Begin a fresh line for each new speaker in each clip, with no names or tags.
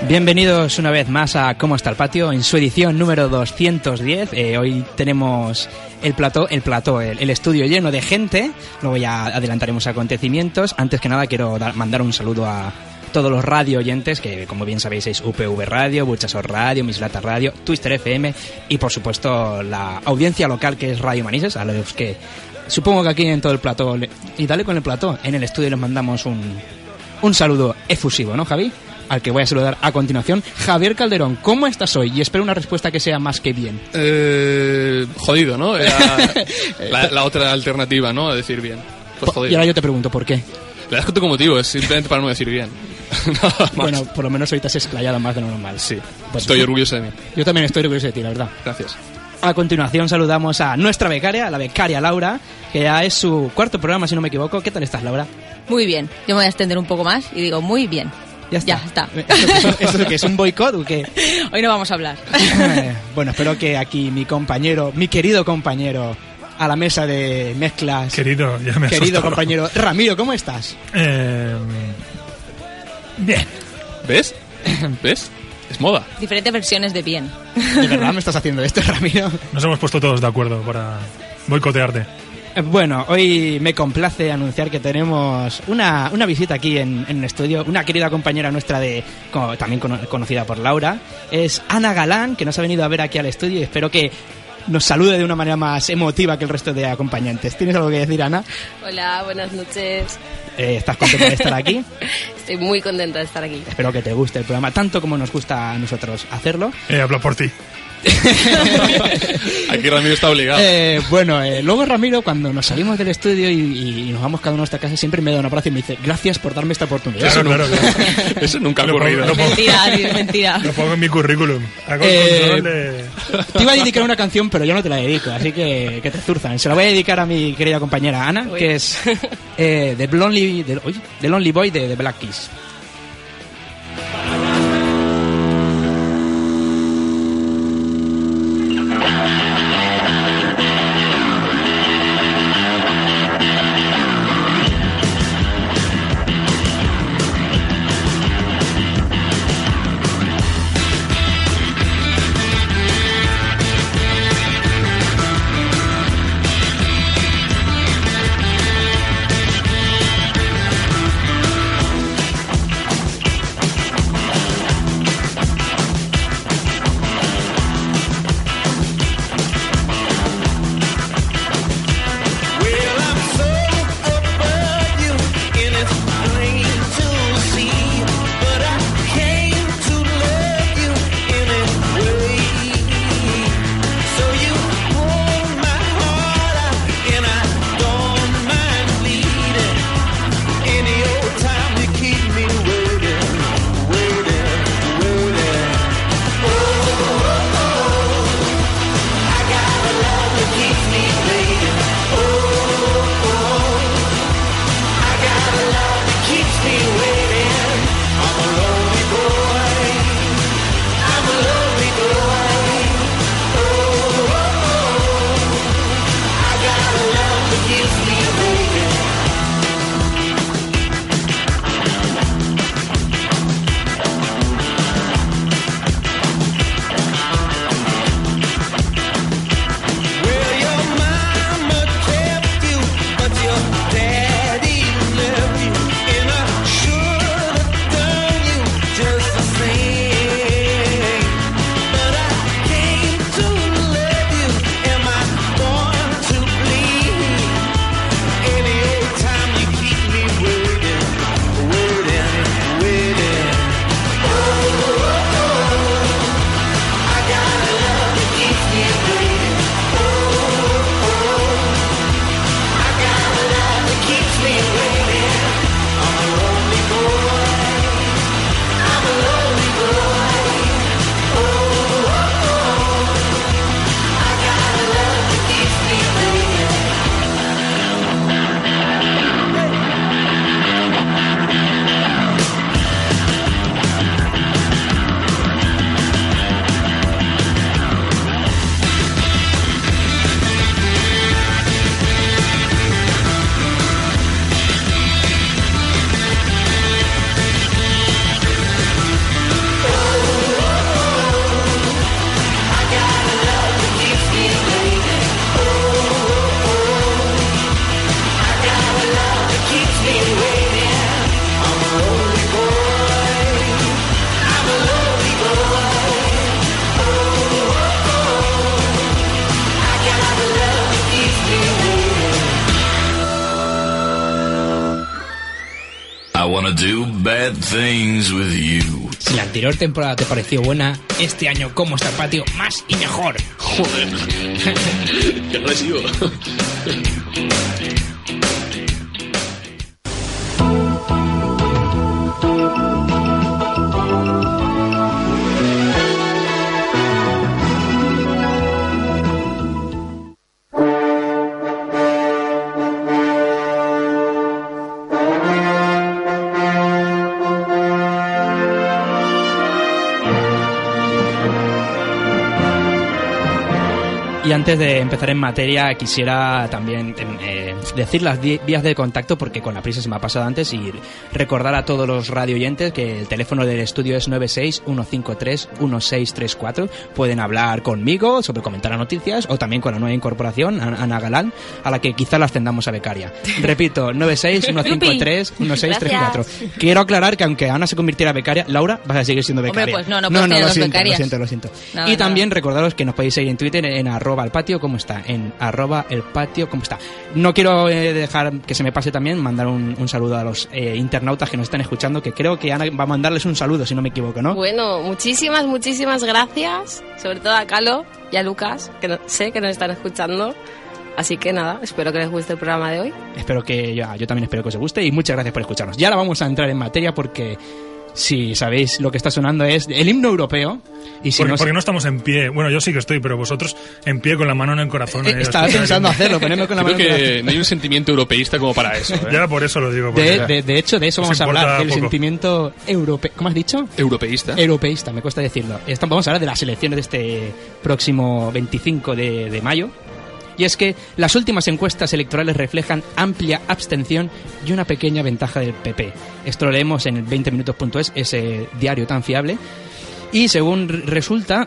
Bienvenidos una vez más a ¿Cómo está el patio? En su edición número 210. Hoy tenemos el estudio lleno de gente. Luego ya adelantaremos acontecimientos. Antes que nada quiero mandar un saludo a todos los radio oyentes, que como bien sabéis es UPV Radio, Burchasot Radio, Mislata Radio, Twister FM y por supuesto la audiencia local que es Radio Manises, a los que supongo que aquí en todo el plató, y dale con el plató, en el estudio les mandamos un saludo efusivo, ¿no, Javi? Al que voy a saludar a continuación. Javier Calderón, ¿cómo estás hoy? Y espero una respuesta que sea más que bien.
Jodido, ¿no? Era la otra alternativa, ¿no? A decir bien. Pues jodido.
Y ahora yo te pregunto, ¿por qué?
Le das tu motivo, es simplemente para no decir bien. Nada más.
Bueno, por lo menos ahorita has explayado más de lo normal.
Sí,
pues,
estoy orgulloso de mí.
Yo también estoy orgulloso de ti, la verdad.
Gracias.
A continuación saludamos a nuestra becaria, la becaria Laura, que ya es su cuarto programa, si no me equivoco. ¿Qué tal estás, Laura?
Muy bien. Yo me voy a extender un poco más y digo muy bien.
Ya está.
Ya está.
¿Esto qué es? ¿Un boicot o qué?
Hoy no vamos a hablar.
Bueno, espero que aquí mi querido compañero a la mesa de mezclas...
Querido
compañero Ramiro, ¿cómo estás?
Bien.
¿Ves? Es moda.
Diferentes versiones de bien.
¿De verdad me estás haciendo esto, Ramiro?
Nos hemos puesto todos de acuerdo para boicotearte.
Bueno, hoy me complace anunciar que tenemos una visita aquí en el estudio. Una querida compañera nuestra, también conocida por Laura. Es Ana Galán, que nos ha venido a ver aquí al estudio y espero que nos salude de una manera más emotiva que el resto de acompañantes. ¿Tienes algo que decir, Ana?
Hola, buenas noches.
¿Estás contenta de estar aquí?
Estoy muy contenta de estar aquí.
Espero que te guste el programa, tanto como nos gusta a nosotros hacerlo.
Hablo por ti.
Aquí Ramiro está obligado.
Luego Ramiro, cuando nos salimos del estudio y nos vamos cada uno a nuestra casa, siempre me da un abrazo y me dice gracias por darme esta oportunidad.
Claro.
Eso nunca ha ocurrido.
Mentira.
Lo pongo en mi currículum. Hago el control de...
Te iba a dedicar una canción, pero yo no te la dedico, así que te zurzan. Se la voy a dedicar a mi querida compañera Ana, que es The Lonely Boy de The Black Keys.
do bad things with you.
Si la anterior temporada te pareció buena, este año ¿Cómo está el patio? Más y mejor.
Joder. Qué agresivo.
Y antes de empezar en materia, quisiera también decir las vías de contacto, porque con la prisa se me ha pasado antes, y recordar a todos los radio oyentes que el teléfono del estudio es 96-153-1634. Pueden hablar conmigo sobre comentar las noticias, o también con la nueva incorporación, Ana Galán, a la que quizá la ascendamos a becaria. Repito, 96-153-1634. Quiero aclarar que aunque Ana se convirtiera a becaria, Laura, vas a seguir siendo becaria.
Hombre, pues no puedes tener dos becarias.
Lo siento.
No,
y también recordaros que nos podéis seguir en Twitter en @elpatio, ¿cómo está? En @elpatio, ¿cómo está? No quiero dejar que se me pase también mandar un saludo a los internautas que nos están escuchando, que creo que Ana va a mandarles un saludo, si no me equivoco, ¿no?
Bueno, muchísimas gracias, sobre todo a Calo y a Lucas, que sé que nos están escuchando. Así que nada, espero que les guste el programa de hoy.
Espero que yo también espero que os guste, y muchas gracias por escucharnos. Ya ahora vamos a entrar en materia, porque si sabéis, lo que está sonando es el himno europeo. Y si
porque no estamos en pie. Bueno, yo sí que estoy, pero vosotros en pie con la mano en el corazón.
Estaba pensando hacerlo, ponerme con la mano en el corazón.
Creo que no hay un sentimiento europeísta como para eso.
Ya por eso lo digo.
De hecho, de eso vamos a hablar, del sentimiento europeo. ¿Cómo has dicho?
Europeísta.
Europeísta, me cuesta decirlo. Vamos a hablar de las elecciones de este próximo 25 de mayo. Y es que las últimas encuestas electorales reflejan amplia abstención y una pequeña ventaja del PP. Esto lo leemos en el 20minutos.es, ese diario tan fiable. Y según resulta,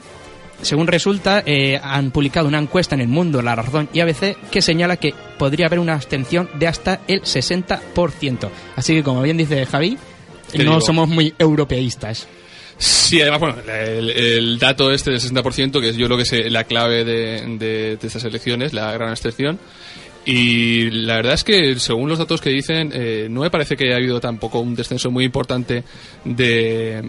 han publicado una encuesta en El Mundo, La Razón y ABC que señala que podría haber una abstención de hasta el 60%. Así que, como bien dice Javi, no somos muy europeístas.
Sí, además, bueno, el dato este del 60%, que es yo creo que es la clave de estas elecciones, la gran abstención. Y la verdad es que, según los datos que dicen, no me parece que haya habido tampoco un descenso muy importante de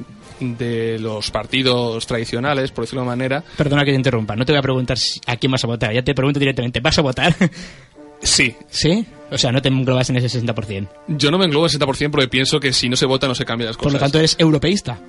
los partidos tradicionales, por decirlo de una manera.
Perdona que te interrumpa, no te voy a preguntar a quién vas a votar, ya te pregunto directamente, ¿vas a votar?
Sí.
¿Sí? O sea, no te englobas en ese 60%.
Yo no me englobo en el 60% porque pienso que si no se vota no se cambian las cosas.
Por lo tanto, eres europeísta.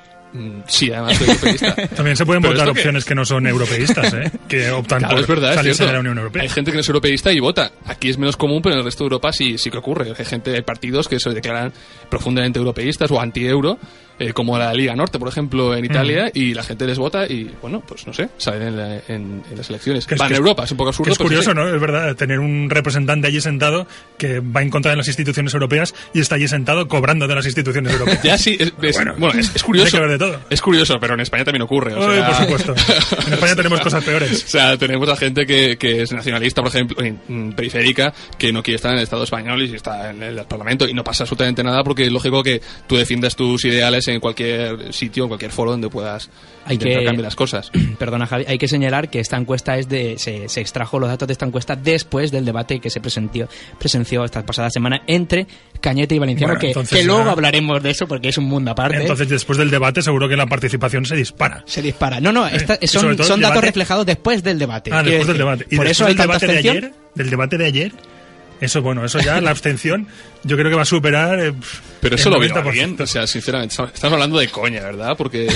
Sí, además soy europeísta.
También se pueden votar opciones que no son europeístas, que optan por salirse de la Unión Europea.
Hay gente que no es europeísta y vota. Aquí es menos común, pero en el resto de Europa sí que ocurre. Hay partidos que se declaran profundamente europeístas o anti-euro, como la Liga Norte, por ejemplo, en Italia, y la gente les vota y, bueno, pues no sé, salen en las elecciones. Van en Europa, es un poco absurdo.
Es curioso, ¿no? Es verdad, tener un representante allí sentado que va en contra de las instituciones europeas y está allí sentado cobrando de las instituciones europeas.
Ya sí, es curioso.
Hay que ver de todo.
Es curioso, pero en España también ocurre. O sea,
por supuesto. En España tenemos cosas peores.
O sea, tenemos a gente que es nacionalista, por ejemplo, periférica, que no quiere estar en el Estado español y está en el Parlamento, y no pasa absolutamente nada, porque es lógico que tú defiendas tus ideales en cualquier sitio, en cualquier foro donde puedas intentar cambiar las cosas.
Perdona, Javi, hay que señalar que esta encuesta se extrajo los datos de esta encuesta después del debate que se presenció esta pasada semana entre Cañete y Valenciano,
bueno,
que luego hablaremos de eso porque es un mundo aparte.
Entonces, después del debate, seguro que la participación se dispara.
No, son datos reflejados después del debate.
Después del debate. Y
por eso
del debate de ayer, eso ya, la abstención, yo creo que va a superar.
Pero eso lo veo bien, o sea, sinceramente, estamos hablando de coña, ¿verdad? Porque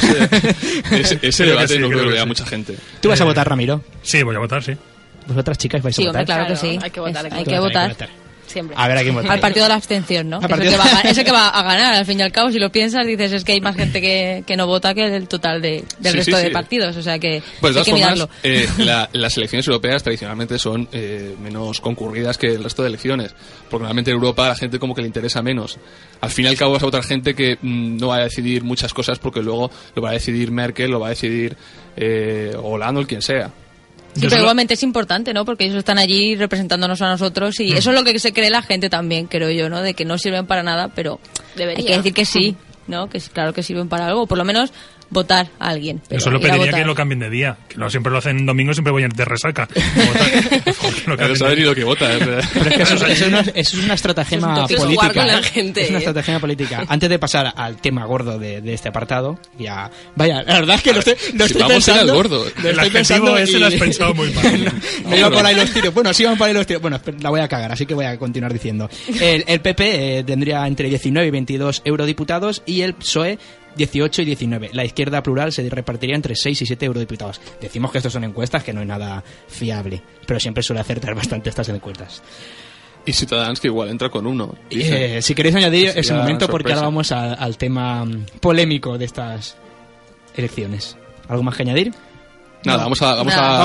ese debate no creo que vea mucha gente.
¿Tú vas a votar, Ramiro?
Sí, voy a votar, sí.
¿Vosotras, chicas, vais a votar?
Sí, claro que sí.
Hay que votar.
Hay que votar.
Siempre.
A ver, ¿a quién votar?
Al partido de la abstención, ¿no? Ese que va a ganar, al fin y al cabo, si lo piensas, dices, es que hay más gente que no vota que el total del resto de partidos, o sea que
pues
hay que mirarlo.
Las elecciones europeas tradicionalmente son menos concurridas que el resto de elecciones, porque normalmente en Europa a la gente como que le interesa menos. Al fin y al cabo vas a votar gente que no va a decidir muchas cosas, porque luego lo va a decidir Merkel, lo va a decidir Hollande o quien sea.
Sí, pero igualmente es importante, ¿no? Porque ellos están allí representándonos a nosotros y eso es lo que se cree la gente también, creo yo, ¿no? De que no sirven para nada, pero hay que decir que sí, ¿no? Que claro que sirven para algo, por lo menos votar a alguien.
Yo solo pediría que lo cambien de día, que no siempre lo hacen domingo, siempre voy de resaca.
Pero saber ni lo que vota,
Pero es que eso es una estratagema política.
La gente,
es una estratagema política. Antes de pasar al tema gordo de este apartado, ya... Vaya, la verdad es que lo estoy
vamos
pensando...
Al gordo.
El adjetivo ese lo has pensado muy mal.
Me iba por ahí los tiros. Bueno, sí van por ahí los tiros. Bueno, la voy a cagar, así que voy a continuar diciendo. El PP tendría entre 19 y 22 eurodiputados y el PSOE 18 y 19. La izquierda plural se repartiría entre 6 y 7 eurodiputados. Decimos que estos son encuestas, que no hay nada fiable, pero siempre suele acertar bastante estas encuestas.
Y Ciudadanos que igual entra con 1.
Si queréis añadir ese momento,
sorpresa.
porque ahora vamos al tema polémico de estas elecciones. ¿Algo más que añadir?
Nada, vamos al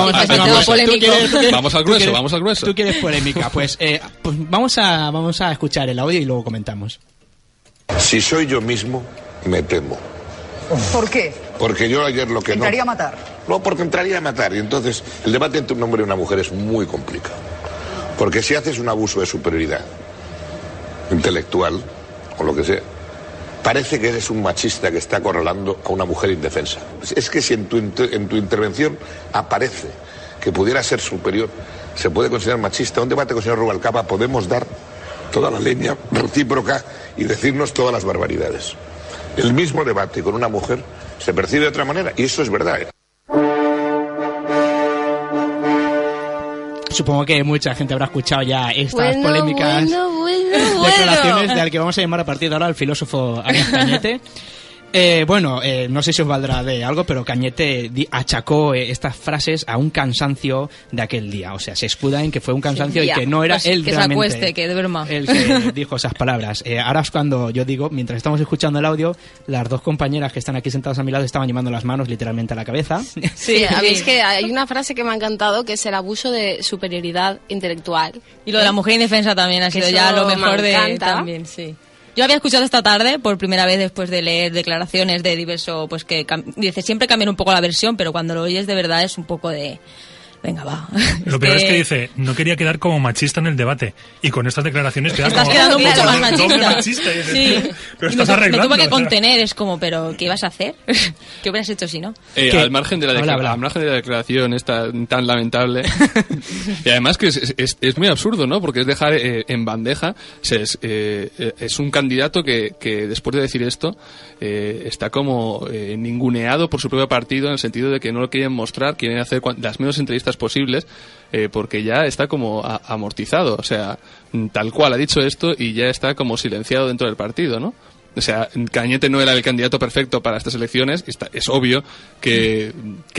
grueso.
Tú quieres polémica, pues vamos a escuchar el audio y luego comentamos.
Si soy yo mismo, me temo.
¿Por qué?
Porque yo ayer lo que
¿Entraría a matar?
No, porque entraría a matar. Y entonces el debate entre un hombre y una mujer es muy complicado. Porque si haces un abuso de superioridad intelectual o lo que sea, parece que eres un machista que está acorralando a una mujer indefensa. Es que si en tu intervención aparece que pudiera ser superior, se puede considerar machista. Un debate con el señor Rubalcaba podemos dar toda la leña recíproca y decirnos todas las barbaridades. El mismo debate con una mujer se percibe de otra manera, y eso es verdad.
Supongo que mucha gente habrá escuchado ya estas polémicas declaraciones de al que vamos a llamar a partir de ahora al filósofo Arias Cañete. No sé si os valdrá de algo, pero Cañete achacó estas frases a un cansancio de aquel día. O sea, se escuda en que fue un cansancio y que no era él
que
realmente
se acueste, que de broma.
el que dijo esas palabras. Ahora es cuando yo digo, mientras estamos escuchando el audio, las dos compañeras que están aquí sentadas a mi lado estaban llevando las manos literalmente a la cabeza.
Sí, a mí es que hay una frase que me ha encantado, que es el abuso de superioridad intelectual.
Y lo de la mujer indefensa también ha sido ya lo mejor de también, sí. Yo había escuchado esta tarde por primera vez después de leer declaraciones de diverso, pues que dice siempre cambian un poco la versión, pero cuando lo oyes de verdad es un poco de venga, va.
Lo peor es que dice, no quería quedar como machista en el debate. Y con estas declaraciones quedas
estás
como
quedando mucho más
machista.
Sí.
Pero estás arreglando.
Me tuve que contener, es como, pero ¿qué ibas a hacer? ¿Qué hubieras hecho si no?
Al margen de la declaración esta tan lamentable. Y además que es muy absurdo, ¿no? Porque es dejar en bandeja. Es un candidato que después de decir esto está como ninguneado por su propio partido, en el sentido de que no lo quieren mostrar, quieren hacer las menos entrevistas posibles, porque ya está como amortizado. O sea, tal cual ha dicho esto y ya está como silenciado dentro del partido, ¿no? O sea, Cañete no era el candidato perfecto para estas elecciones. Es obvio que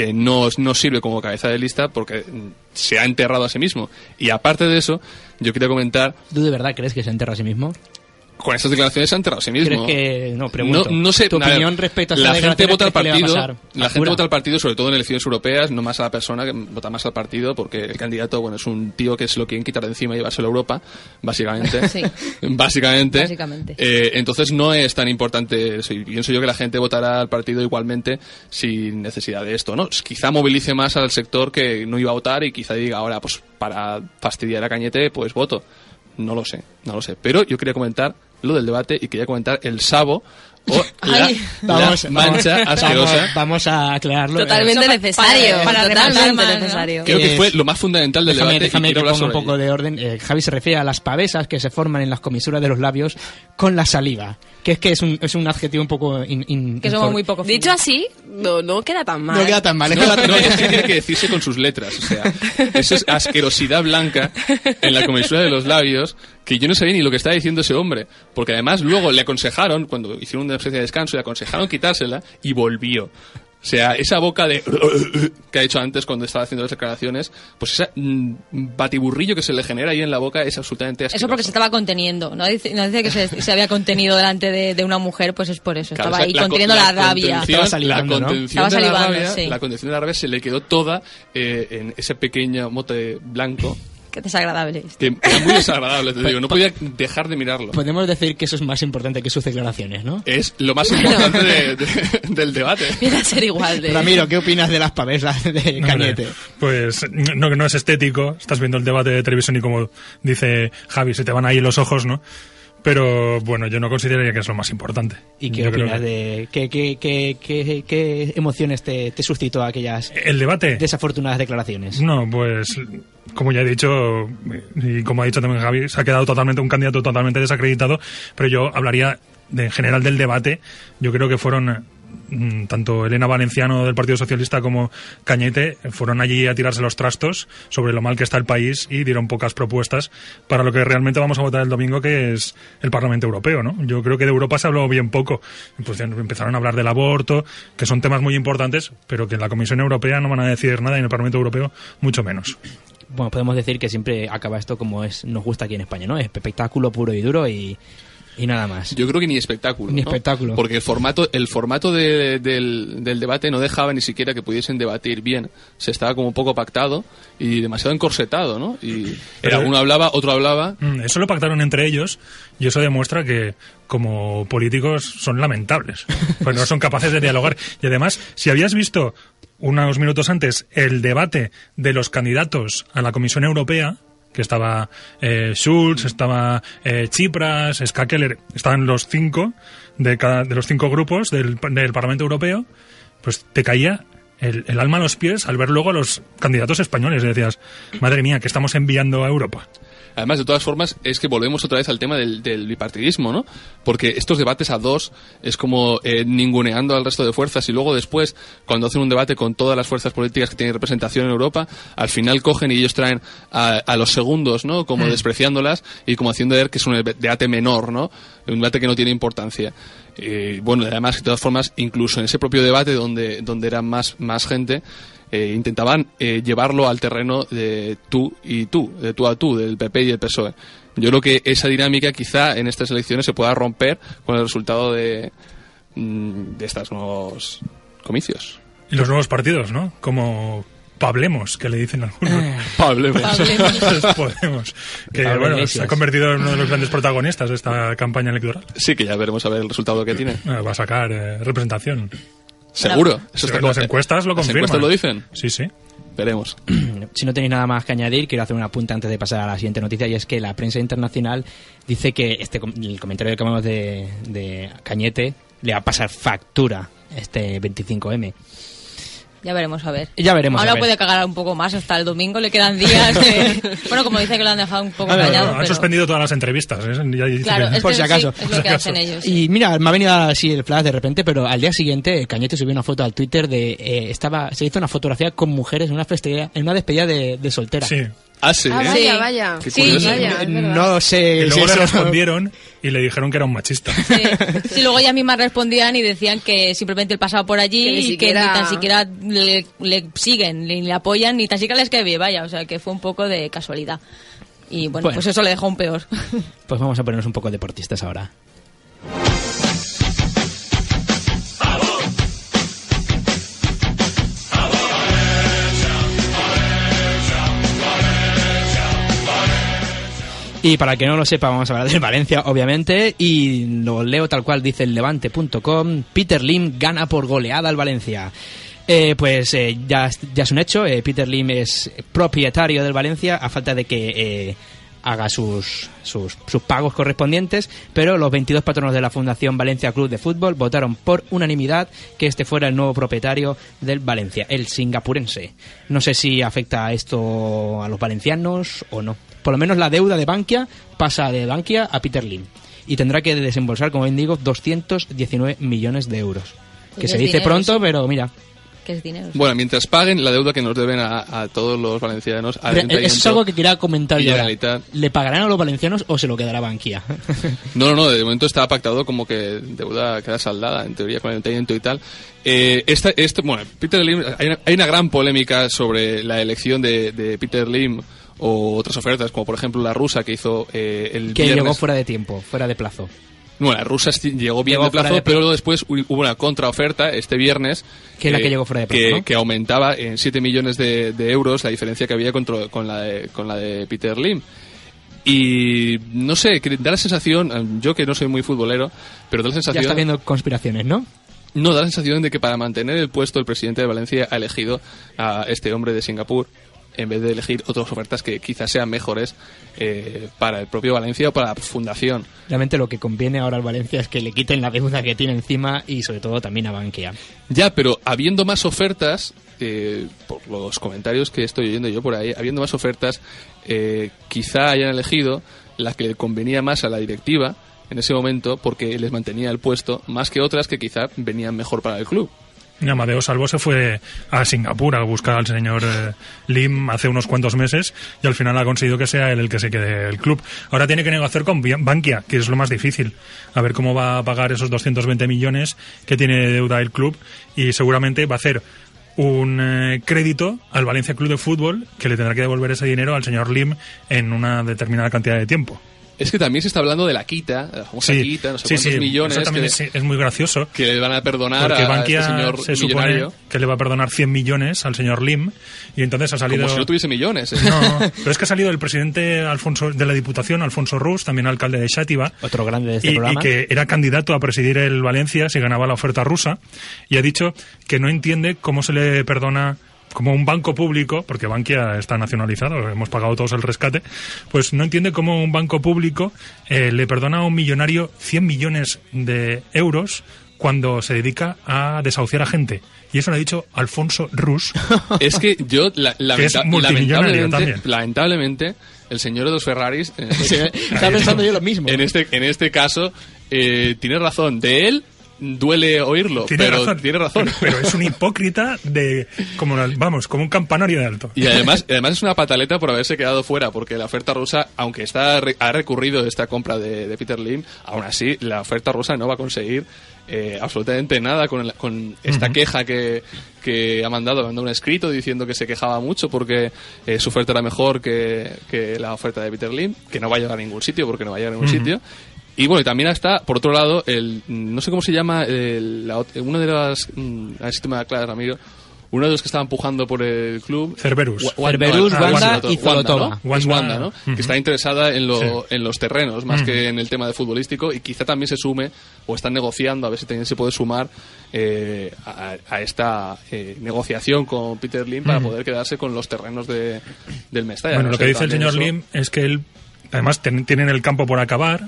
no sirve como cabeza de lista porque se ha enterrado a sí mismo. Y aparte de eso, yo quería comentar...
¿Tú de verdad crees que se enterra a sí mismo?
Con estas declaraciones se ha enterrado a sí mismo.
¿Crees que...? No, pregunto.
No sé.
¿Tu opinión respecto a esta
la gente vota al partido?
La gente
vota al partido, sobre todo en elecciones europeas, no más a la persona, que vota más al partido, porque el candidato, bueno, es un tío que se lo quieren quitar de encima y llevárselo a Europa, básicamente.
Sí.
Básicamente. Entonces no es tan importante. Pienso yo que la gente votará al partido igualmente sin necesidad de esto, ¿no? Quizá movilice más al sector que no iba a votar y quizá diga ahora, pues para fastidiar a Cañete, pues voto. No lo sé. Pero yo quería comentar lo del debate y quería comentar el sabo o la mancha asquerosa.
Vamos a aclararlo.
Totalmente necesario. Totalmente necesario.
Creo que fue lo más fundamental del debate.
Déjame que ponga un poco de orden. Javi se refiere a las pavesas que se forman en las comisuras de los labios con la saliva. Que es un adjetivo un poco...
que somos muy poco
dicho así, no queda tan mal.
No queda tan mal.
Es que tiene que decirse con sus letras. O sea, eso es asquerosidad blanca en la comisura de los labios, que yo no sabía ni lo que estaba diciendo ese hombre. Porque además luego le aconsejaron, cuando hicieron una especie de descanso, le aconsejaron quitársela y volvió. O sea, esa boca de que ha hecho antes cuando estaba haciendo las declaraciones, pues ese batiburrillo que se le genera ahí en la boca es absolutamente asqueroso.
Eso porque se estaba conteniendo. No dice que se había contenido delante de una mujer, pues es por eso.
Claro,
estaba ahí conteniendo la rabia.
La contención
de
la rabia se le quedó toda en ese pequeño mote blanco.
Qué desagradable.
Que era muy desagradable, te digo. No podía dejar de mirarlo.
Podemos decir que eso es más importante que sus declaraciones, ¿no?
Es lo más importante del debate.
Viene a ser igual de...
Ramiro, ¿qué opinas de las pavesas de Cañete?
Pues no es estético. Estás viendo el debate de televisión y como dice Javi, se te van ahí los ojos, ¿no? pero bueno, yo no consideraría que es lo más importante.
¿Y qué opinas de qué emociones te suscitó aquellas
el debate?
Desafortunadas declaraciones?
No, pues como ya he dicho, y como ha dicho también Javi, se ha quedado totalmente un candidato totalmente desacreditado, pero yo hablaría en general del debate. Yo creo que fueron tanto Elena Valenciano del Partido Socialista como Cañete fueron allí a tirarse los trastos sobre lo mal que está el país y dieron pocas propuestas para lo que realmente vamos a votar el domingo, que es el Parlamento Europeo, ¿no? Yo creo que de Europa se habló bien poco. Pues empezaron a hablar del aborto, que son temas muy importantes, pero que en la Comisión Europea no van a decir nada y en el Parlamento Europeo mucho menos.
Bueno, podemos decir que siempre acaba esto como nos gusta aquí en España, ¿no? Es espectáculo puro y duro y nada más.
Yo creo que ni espectáculo.
Ni
¿no?
espectáculo.
Porque el formato del debate no dejaba ni siquiera que pudiesen debatir bien. Se estaba como un poco pactado y demasiado encorsetado, ¿no? Y uno hablaba, otro hablaba.
Eso lo pactaron entre ellos y eso demuestra que como políticos son lamentables. Pues no son capaces de dialogar. Y además, si habías visto unos minutos antes el debate de los candidatos a la Comisión Europea, que estaba Schulz, estaba Tsipras, Ska Keller, estaban los 5 de los 5 grupos del Parlamento Europeo, pues te caía el alma a los pies al ver luego a los candidatos españoles y decías, madre mía, ¿qué estamos enviando a Europa?
Además, de todas formas, es que volvemos otra vez al tema del bipartidismo, ¿no? Porque estos debates a dos es como ninguneando al resto de fuerzas y luego después, cuando hacen un debate con todas las fuerzas políticas que tienen representación en Europa, al final cogen y ellos traen a los segundos, ¿no? Como despreciándolas y como haciendo ver que es un debate menor, ¿no? Un debate que no tiene importancia. Bueno, además, de todas formas, incluso en ese propio debate donde era más gente, intentaban llevarlo al terreno de tú y tú, de tú a tú, del PP y el PSOE. Yo creo que esa dinámica quizá en estas elecciones se pueda romper con el resultado de estos nuevos comicios.
Y los nuevos partidos, ¿no? Como Pablemos, que le dicen algunos.
Pablemos.
Podemos. Que bueno, se ha convertido en uno de los grandes protagonistas de esta campaña electoral.
Sí, que ya veremos a ver el resultado que tiene.
Va a sacar representación.
Seguro.
Eso está las encuestas lo confirman.
¿Las encuestas lo dicen?
Sí, sí.
Veremos.
Si no tenéis nada más que añadir, quiero hacer un apunte antes de pasar a la siguiente noticia, y es que la prensa internacional dice que el comentario que acabamos de Cañete le va a pasar factura este 25M.
Ya veremos a ver.
Ya veremos.
Ahora puede cagar un poco más hasta el domingo, le quedan días de... Bueno, como dice que lo han dejado un poco callado.
Han suspendido todas las entrevistas.
Claro,
por si acaso.
Sí, es lo que hacen ellos. Sí.
Y mira, me ha venido así el flash de repente, pero al día siguiente Cañete subió una foto al Twitter se hizo una fotografía con mujeres en una despedida de soltera.
Sí.
Ah, sí.
Vaya.
Sí, no sé.
Y luego le respondieron y le dijeron que era un machista.
Sí, luego ellas mismas respondían y decían que simplemente él pasaba por allí y que ni tan siquiera le siguen, ni le apoyan, ni tan siquiera les cae bien, vaya. O sea, que fue un poco de casualidad. Y bueno, pues eso le dejó un peor.
Pues vamos a ponernos un poco deportistas ahora. Y para el que no lo sepa, vamos a hablar del Valencia, obviamente, y lo leo tal cual dice el Levante.com. Peter Lim gana por goleada al Valencia. Ya es un hecho. Peter Lim es propietario del Valencia, a falta de que haga sus pagos correspondientes, pero los 22 patronos de la Fundación Valencia Club de Fútbol votaron por unanimidad que este fuera el nuevo propietario del Valencia, el singapurense. No sé si afecta esto a los valencianos o no. Por lo menos la deuda de Bankia pasa de Bankia a Peter Lim y tendrá que desembolsar, como bien digo, 219 millones de euros. Pues que se dice dinero, pronto, sí. Pero mira...
Que es dinero.
Bueno, mientras paguen la deuda que nos deben a todos los valencianos...
Eso es algo que quería comentar yo. ¿Le pagarán a los valencianos o se lo quedará Bankia?
No, de momento está pactado como que deuda queda saldada, en teoría, con el ayuntamiento y tal. Bueno, Peter Lim, hay una gran polémica sobre la elección de Peter Lim o otras ofertas, como por ejemplo la rusa que hizo el
que
viernes.
Llegó fuera de tiempo, fuera de plazo.
Bueno, la rusa llegó bien de plazo, pero luego después hubo una contraoferta este viernes
que es la que llegó fuera de plazo, ¿no?
Que aumentaba en 7 millones de euros la diferencia que había con la de Peter Lim. Y no sé, da la sensación, yo que no soy muy futbolero, pero da la sensación...
Ya está viendo conspiraciones, ¿no?
No, da la sensación de que para mantener el puesto el presidente de Valencia ha elegido a este hombre de Singapur, en vez de elegir otras ofertas que quizás sean mejores para el propio Valencia o para la fundación.
Realmente lo que conviene ahora al Valencia es que le quiten la deuda que tiene encima y sobre todo también a Bankia.
Ya, pero habiendo más ofertas, por los comentarios que estoy oyendo yo por ahí, habiendo más ofertas, quizá hayan elegido la que le convenía más a la directiva en ese momento porque les mantenía el puesto, más que otras que quizá venían mejor para el club.
Amadeo Salvo se fue a Singapur a buscar al señor Lim hace unos cuantos meses y al final ha conseguido que sea él el que se quede el club. Ahora tiene que negociar con Bankia, que es lo más difícil, a ver cómo va a pagar esos 220 millones que tiene de deuda el club, y seguramente va a hacer un crédito al Valencia Club de Fútbol que le tendrá que devolver ese dinero al señor Lim en una determinada cantidad de tiempo.
Es que también se está hablando de la quita, la famosa quita, no sé cuántos millones.
Eso también es muy gracioso.
Que le van a perdonar
porque
a
Bankia
este señor
se
millonario.
supone que le va a perdonar 100 millones al señor Lim, y entonces ha salido...
Como si no tuviese millones.
No, pero es que ha salido el presidente de la Diputación, Alfonso Rus, también alcalde de Xàtiva.
Otro grande de este programa.
Y que era candidato a presidir el Valencia si ganaba la oferta rusa, y ha dicho que no entiende cómo se le perdona... Como un banco público, porque Bankia está nacionalizado, hemos pagado todos el rescate, pues no entiende cómo un banco público le perdona a un millonario 100 millones de euros cuando se dedica a desahuciar a gente. Y eso lo ha dicho Alfonso Rus.
Es que yo,
lamentablemente,
el señor de los Ferraris...
Estaba pensando yo lo mismo.
En este caso, tiene razón. De él... duele oírlo, tiene razón.
Pero es un hipócrita como un campanario de alto.
Y además es una pataleta por haberse quedado fuera, porque la oferta rusa, aunque ha recurrido esta compra de Peter Lim, aún así la oferta rusa no va a conseguir absolutamente nada con esta queja que ha mandado un escrito diciendo que se quejaba mucho porque su oferta era mejor que la oferta de Peter Lim, que no va a llegar a ningún sitio porque no va a llegar a ningún sitio. Y bueno, y también está, por otro lado, no sé cómo se llama, uno de las... a ver si tú me aclaras, amigo. Uno de los que estaba empujando por el club...
Cerberus,
Wanda y Zolotova.
Es Wanda, ¿no? Que está interesada en los terrenos, más que en el tema de futbolístico, y quizá también se sume, o están negociando, a ver si también se puede sumar a esta negociación con Peter Lim para poder quedarse con los terrenos del Mestalla.
Bueno, lo que dice el señor Lim es que él, además, tienen el campo por acabar.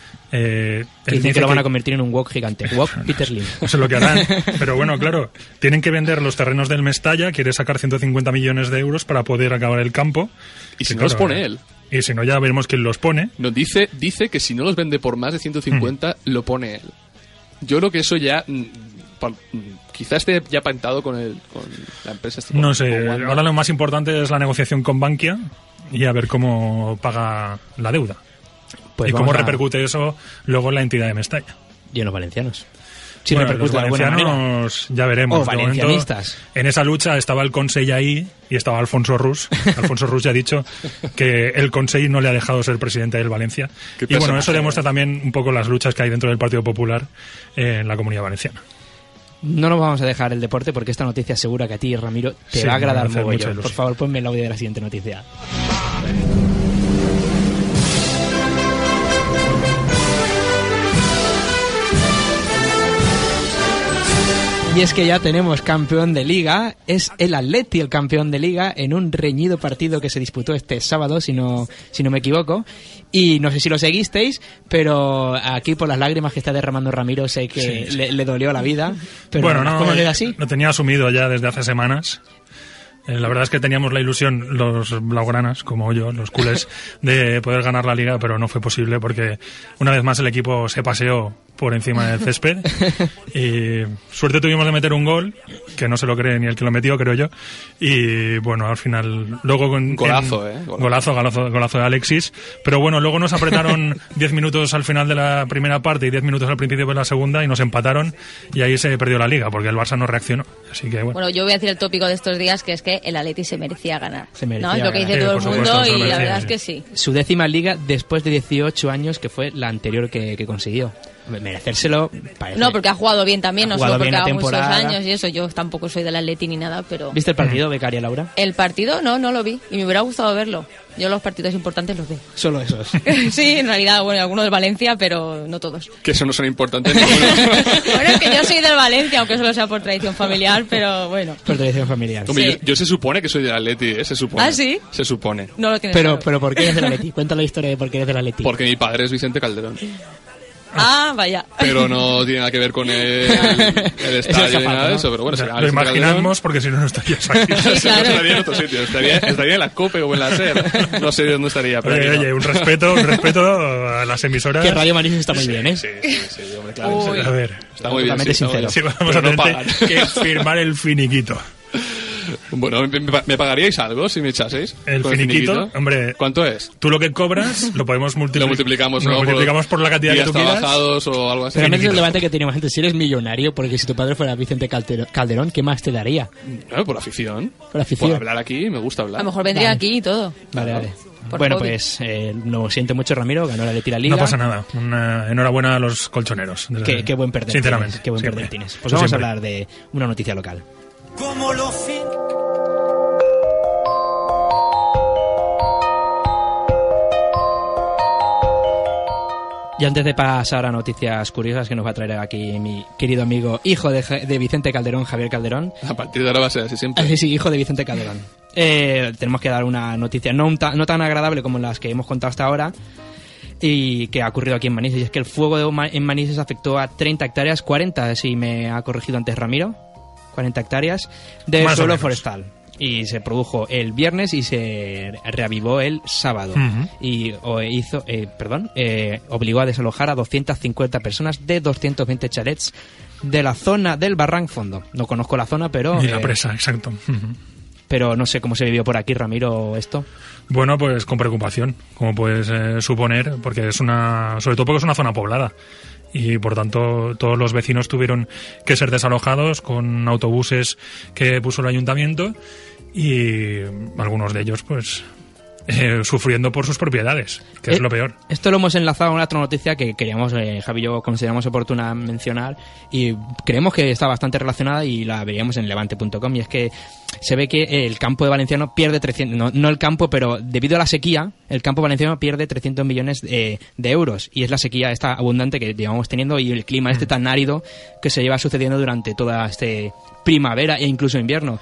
Dicen que lo van a convertir en un wok gigante. Wok Peter Lim.
Eso es lo que harán. Pero bueno, claro, tienen que vender los terrenos del Mestalla, quiere sacar 150 millones de euros para poder acabar el campo.
Y si no los pone él.
Y si no, ya veremos quién los pone.
No, dice que si no los vende por más de 150, lo pone él. Yo creo que eso ya... quizás esté ya pactado con la empresa.
No sé, ahora lo más importante es la negociación con Bankia y a ver cómo paga la deuda. Pues y cómo repercute eso luego en la entidad de Mestalla.
Y en los valencianos.
Sí, bueno, los valencianos ya veremos.
O valencianistas.
En esa lucha estaba el Consell ahí y estaba Alfonso Rus. Alfonso Rus ya ha dicho que el Consell no le ha dejado ser presidente del Valencia. Y bueno, eso demuestra también un poco las luchas que hay dentro del Partido Popular en la Comunidad Valenciana.
No nos vamos a dejar el deporte porque esta noticia segura que a ti, Ramiro, te va a agradar mogollón. Por favor, ponme el audio de la siguiente noticia. Y es que ya tenemos campeón de Liga, es el Atleti el campeón de Liga en un reñido partido que se disputó este sábado, si no me equivoco. Y no sé si lo seguisteis, pero aquí por las lágrimas que está derramando Ramiro sé que le dolió la vida. Pero
bueno, no,
¿cómo era así?
Lo tenía asumido ya desde hace semanas. La verdad es que teníamos la ilusión, los blaugranas, como yo, los culés, de poder ganar la Liga, pero no fue posible porque una vez más el equipo se paseó por encima del césped y suerte tuvimos de meter un gol que no se lo cree ni el que lo metió, creo yo, y bueno, al final luego
golazo
de Alexis, pero bueno, luego nos apretaron 10 minutos al final de la primera parte y 10 minutos al principio de la segunda y nos empataron y ahí se perdió la Liga porque el Barça no reaccionó, así que bueno,
yo voy a decir el tópico de estos días, que es que el Atleti se merecía ganar, ¿no? Es lo que dice
ganar.
todo el mundo y la verdad es que sí.
Su 10ª Liga después de 18 años, que fue la anterior que consiguió. Merecérselo parece.
No, porque ha jugado bien también, no solo porque haga muchos años y eso. Yo tampoco soy del Atleti ni nada, pero...
¿Viste el partido, becaria Laura?
El partido no lo vi y me hubiera gustado verlo. Yo los partidos importantes los veo.
Solo esos.
Sí, en realidad, bueno, algunos del Valencia, pero no todos.
Que eso no son importantes ninguno.
Bueno, es que yo soy del Valencia, aunque solo sea por tradición familiar, pero bueno.
Por tradición familiar.
Hombre,
Sí.
yo se supone que soy del Atleti, se supone.
¿Ah, sí?
Se supone.
No lo tienes
Pero
claro.
¿por qué eres del Atleti? Cuenta la historia de por qué eres del Atleti.
Porque mi padre es Vicente Calderón.
Ah, vaya.
Pero no tiene nada que ver con el estadio ni nada de eso. Pero bueno, será
Lo
Vicente
imaginamos porque si no, no estarías aquí.
Sí, claro.
Estaría en otro sitio. Estaría en la COPE o en la SER. No sé dónde estaría. Pero aquí no.
Oye, un respeto a las emisoras.
Que Radio Manises está muy bien, ¿eh?
Sí, hombre, claro.
Uy.
Sí.
A ver,
Está muy bien.
Totalmente
Sí, está muy
sincero.
bien.
sí, vamos a
Pero no
tener
pagan.
que firmar el finiquito.
Bueno, ¿me pagaríais algo si me echaseis?
El
con
finiquito, hombre.
¿Cuánto es?
Tú lo que cobras lo podemos
Lo multiplicamos, ¿no?
Lo multiplicamos por la cantidad que
días
tú quieras.
trabajados o algo así.
Pero realmente es el
Finiquito.
debate que teníamos antes. Si eres millonario, porque si tu padre fuera Vicente Calderón, ¿qué más te daría?
Claro, por afición.
Por afición.
Por hablar aquí, me gusta hablar.
A lo mejor vendría
Vale.
aquí y todo.
Vale.
Por
Bueno,
hobby.
pues lo siento mucho, Ramiro. Ganó la Atleti la Liga.
No pasa nada. Enhorabuena a los colchoneros.
Qué buen perder.
Sinceramente.
Tienes, qué buen
siempre.
perder tienes. Pues
Tú
vamos
siempre.
a hablar de una noticia local.
Como los fin.
Y antes de pasar a noticias curiosas que nos va a traer aquí mi querido amigo, hijo de Vicente Calderón, Javier Calderón.
A partir de ahora va a ser así siempre.
Sí, hijo de Vicente Calderón. Tenemos que dar una noticia no tan agradable como las que hemos contado hasta ahora y que ha ocurrido aquí en Manises. Y es que el fuego en Manises afectó a 30 hectáreas, 40 si me ha corregido antes Ramiro, 40 hectáreas de
Más o
suelo
menos.
forestal. Y se produjo el viernes y se reavivó el sábado.
Ujú.
Y obligó a desalojar a 250 personas de 220 chalets de la zona del Barranc Fondo. No conozco la zona, pero...
Y la presa, exacto. Ujú.
Pero no sé cómo se vivió por aquí, Ramiro, esto.
Bueno, pues con preocupación, como puedes suponer, porque sobre todo porque es una zona poblada. Y por tanto todos los vecinos tuvieron que ser desalojados con autobuses que puso el ayuntamiento y algunos de ellos pues sufriendo por sus propiedades, que es lo peor.
Esto lo hemos enlazado a una otra noticia que queríamos, Javi y yo consideramos oportuna mencionar y creemos que está bastante relacionada y la veíamos en levante.com, y es que se ve que el campo de Valenciano pierde 300, no el campo, pero debido a la sequía, el campo valenciano pierde 300 millones de euros, y es la sequía esta abundante que llevamos teniendo y el clima este tan árido que se lleva sucediendo durante toda este primavera e incluso invierno.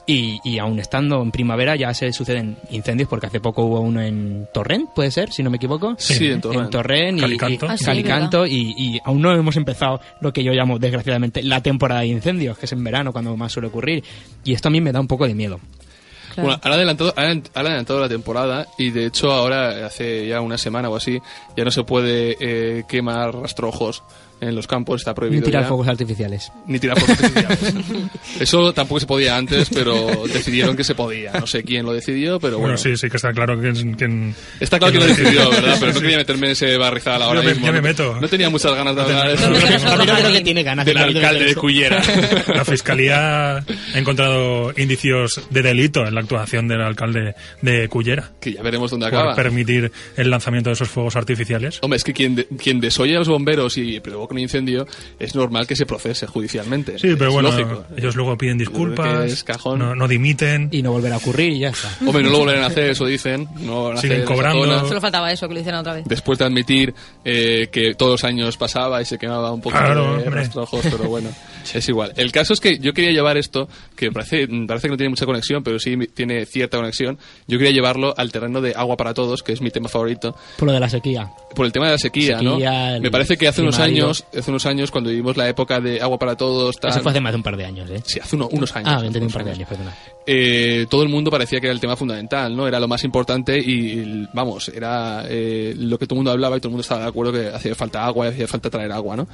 Y aún estando en primavera ya se suceden incendios, porque hace poco hubo uno en Torrent, puede ser, si no me equivoco.
Sí, en Torrent.
En Torrent
Calicanto.
Ah, sí,
Calicanto y aún no hemos empezado lo que yo llamo, desgraciadamente, la temporada de incendios, que es en verano cuando más suele ocurrir. Y esto a mí me da un poco de miedo.
Claro.
Bueno, han adelantado la temporada y de hecho ahora, hace ya una semana o así, ya no se puede quemar rastrojos en los campos, está prohibido
Ni tirar
ya.
fuegos artificiales.
Ni tirar fuegos artificiales. Eso tampoco se podía antes, pero decidieron que se podía. No sé quién lo decidió, pero bueno.
Sí que está claro quién
Está claro que lo decidió, ¿verdad? Pero no quería meterme en ese barrizal ahora mismo.
Yo me meto.
No tenía muchas ganas de hablar
No te metas
A mí no creo que
Jardín.
tiene ganas
del
de
alcalde de Cullera.
La Fiscalía ha encontrado indicios de delito en la actuación del alcalde de Cullera
Que ya veremos dónde
por
acaba.
permitir el lanzamiento de esos fuegos artificiales.
Hombre, es que quien desoye a los bomberos y provoca un incendio, es normal que se procese judicialmente.
Sí, pero
Es
bueno,
lógico.
ellos luego piden
Yo creo que
disculpas,
es cajón.
no dimiten.
Y no volverá a ocurrir y ya está.
Hombre, no lo volverán a hacer, eso dicen. No van a
Siguen
hacer esa
cobrando.
zona.
Solo faltaba eso, que lo hicieran otra vez.
Después de admitir que todos los años pasaba y se quemaba un poco
Claro,
de
hombre.
rastrojos, pero bueno, es igual. El caso es que yo quería llevar esto, que parece que no tiene mucha conexión, pero sí tiene cierta conexión. Yo quería llevarlo al terreno de Agua para Todos, que es mi tema favorito,
Por lo de la sequía.
por el tema de la sequía, ¿no?
Sequía,
Me parece que hace unos
primario.
años, cuando vivimos la época de Agua para Todos, tal,
Eso fue hace más de un par de años, ¿eh?
sí, hace unos años.
Ah, entendí un
unos
par de
años.
años, perdona.
Todo el mundo parecía que era el tema fundamental, ¿no? Era lo más importante y vamos, era lo que todo el mundo hablaba y todo el mundo estaba de acuerdo que hacía falta agua y hacía falta traer agua, ¿no?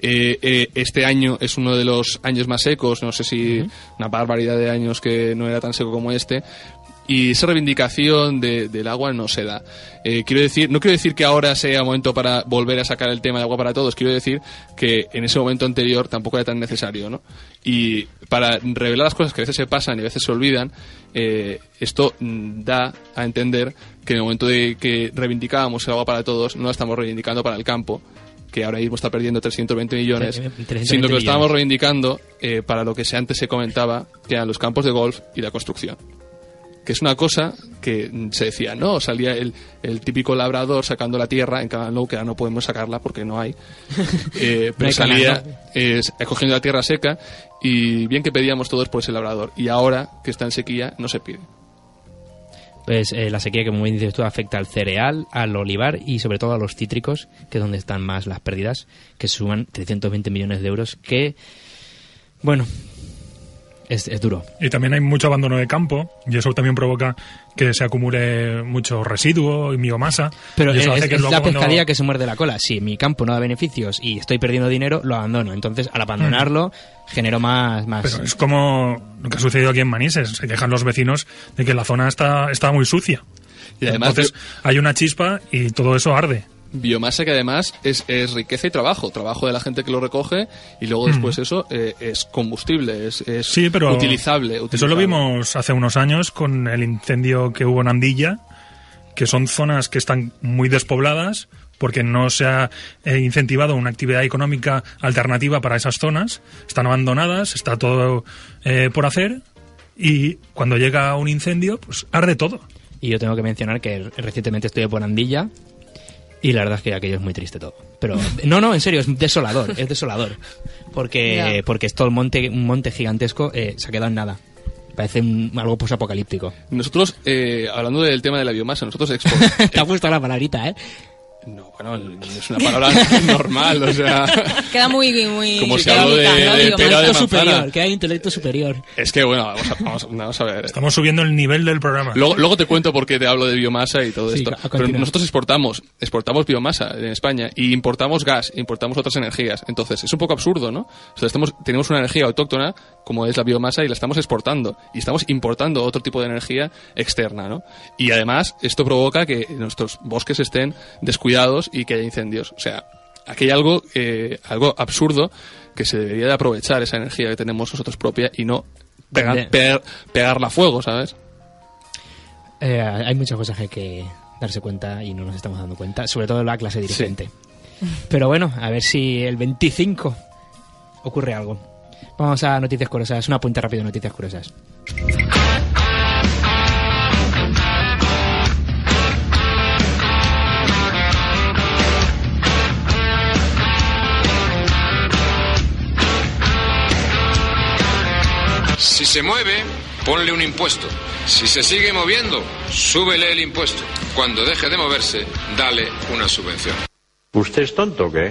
Este año es uno de los años más secos, no sé si una barbaridad de años que no era tan seco como este. Y esa reivindicación del agua no se da. No quiero decir que ahora sea momento para volver a sacar el tema de Agua para Todos. Quiero decir que en ese momento anterior tampoco era tan necesario, ¿no? Y para revelar las cosas que a veces se pasan y a veces se olvidan, esto da a entender que en el momento de que reivindicábamos el agua para todos, no la estamos reivindicando para el campo, que ahora mismo está perdiendo 320 millones,
320
sino que lo estábamos
millones.
reivindicando para lo que antes se comentaba, que eran los campos de golf y la construcción. Que es una cosa que se decía, no, salía el típico labrador sacando la tierra en Canal Nou, que ahora no podemos sacarla porque no hay, pero
No hay
salía
Canal
cogiendo la tierra seca, y bien que pedíamos todos por ese labrador, y ahora que está en sequía no se pide.
Pues la sequía, que como bien dices tú, afecta al cereal, al olivar y sobre todo a los cítricos, que es donde están más las pérdidas, que suman 320 millones de euros, que, bueno, es duro.
Y también hay mucho abandono de campo, y eso también provoca que se acumule mucho residuo y biomasa.
Pero
y eso
es
hace que
la
luego
pescadilla que se muerde la cola. Si mi campo no da beneficios y estoy perdiendo dinero, lo abandono. Entonces, al abandonarlo, genero más...
Pero es como lo que ha sucedido aquí en Manises. Se quejan los vecinos de que la zona está muy sucia.
Y además,
Entonces hay una chispa y todo eso arde.
biomasa que además es riqueza y trabajo de la gente que lo recoge, y luego después eso es combustible, es
sí, pero
utilizable.
Eso lo vimos hace unos años con el incendio que hubo en Andilla, que son zonas que están muy despobladas porque no se ha incentivado una actividad económica alternativa para esas zonas, están abandonadas, está todo por hacer, y cuando llega un incendio, pues arde todo.
Y yo tengo que mencionar que recientemente estuve por Andilla, y la verdad es que aquello es muy triste todo. Pero no, en serio, es desolador, porque es todo un monte gigantesco, se ha quedado en nada. Parece algo posapocalíptico.
Nosotros, hablando del tema de la biomasa, nosotros
Te ha gustado la palabrita, ¿eh?
No, bueno, es una palabra normal, o sea...
Queda muy
como si hablo de pera de manzana.
Superior, que hay intelecto superior.
Es que, bueno, vamos a ver.
Estamos subiendo el nivel del programa.
Luego te cuento por qué te hablo de biomasa y todo
Sí,
esto.
a
Pero
continuar.
nosotros exportamos biomasa en España, y importamos gas, importamos otras energías. Entonces, es un poco absurdo, ¿no? O sea, tenemos una energía autóctona, como es la biomasa, y la estamos exportando. Y estamos importando otro tipo de energía externa, ¿no? Y además, esto provoca que nuestros bosques estén descuidados y que haya incendios. O sea, aquí hay algo absurdo, que se debería de aprovechar esa energía que tenemos nosotros propia y no pegarla a fuego, ¿sabes?
Hay muchas cosas que hay que darse cuenta y no nos estamos dando cuenta, sobre todo la clase dirigente. Sí. Pero bueno, a ver si el 25 ocurre algo. Vamos a noticias curiosas, un apunte rápido de noticias curiosas.
Si se mueve, ponle un impuesto. Si se sigue moviendo, súbele el impuesto. Cuando deje de moverse, dale una subvención.
¿Usted es tonto o qué?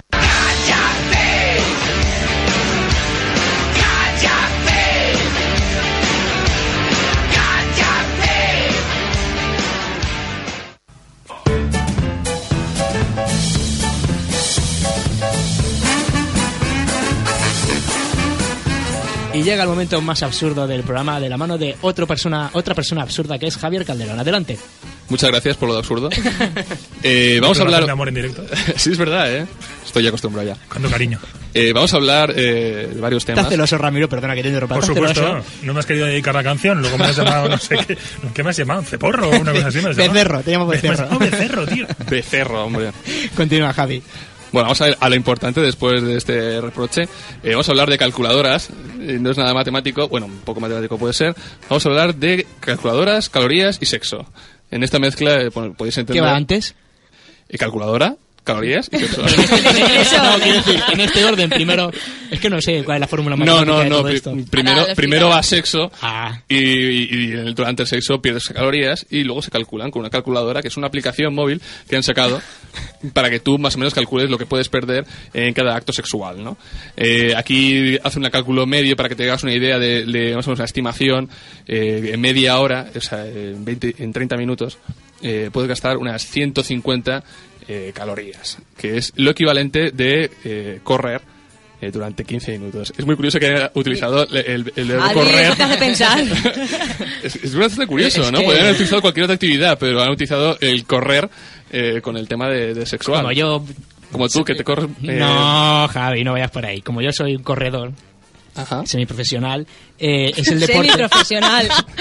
Y llega el momento más absurdo del programa, de la mano de otra persona absurda, que es Javier Calderón. Adelante.
Muchas gracias por lo de absurdo. Vamos a hablar
de amor en directo.
Sí, es verdad, ¿eh? Estoy acostumbrado ya.
Cuánto cariño.
Vamos a hablar de varios temas.
Estás celoso, Ramiro, perdona que te interrumpa.
Por supuesto, no me has querido dedicar la canción, luego me has llamado, no sé qué. ¿Qué me has llamado? ¿Ceporro o una cosa así?
Becerro, te llamo Becerro.
Becerro, tío.
Becerro, hombre.
Continúa, Javi.
Bueno, vamos a ir a lo importante después de este reproche. Vamos a hablar de calculadoras. No es nada matemático, bueno, un poco matemático puede ser. Vamos a hablar de calculadoras, calorías y sexo. En esta mezcla podéis entender...
¿Qué va antes?
Calculadora, calorías y sexo.
No, quiero decir, en este orden, primero... Es que no sé cuál es la fórmula matemática de todo esto.
Primero va sexo
Ah.
y durante el sexo pierdes calorías, y luego se calculan con una calculadora, que es una aplicación móvil que han sacado para que tú más o menos calcules lo que puedes perder en cada acto sexual, ¿no? Aquí hace un cálculo medio para que te hagas una idea de más o menos una estimación. En media hora, o sea, en 30 minutos, puedes gastar unas 150 calorías, que es lo equivalente de correr durante 15 minutos. Es muy curioso que haya utilizado el verbo correr.
Eso te hace pensar.
es bastante curioso, ¿no? Podrían haber utilizado cualquier otra actividad, pero han utilizado el correr con el tema de sexual. Como tú, que te corres...
No, Javi, no vayas por ahí. Como yo soy un corredor semiprofesional, es el deporte...
Semiprofesional.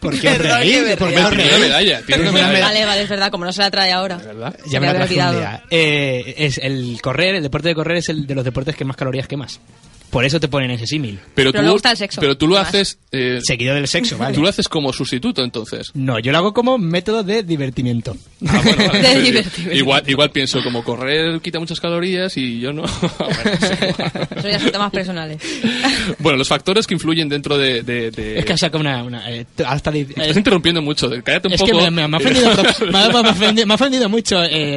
¿Por qué reír? ¿Por qué no
Tiene una medalla. Tiene una medalla.
Vale, es verdad, como no se la trae ahora.
¿De verdad?
Ya me la traje un día. Es el deporte de correr es el de los deportes que más calorías quemas. Por eso te ponen ese símil.
Pero le gusta el sexo.
Pero tú lo haces...
Seguido del sexo, ¿vale?
Tú lo haces como sustituto, entonces.
No, yo lo hago como método de divertimiento.
Ah, bueno, vale.
De divertimento.
Igual pienso, como correr quita muchas calorías y yo no. Bueno, no sé.
Eso ya son temas personales.
Bueno, los factores que influyen dentro de...
Es que saca una hasta
Me estás interrumpiendo mucho. Cállate un
es
poco.
que me ha ofendido mucho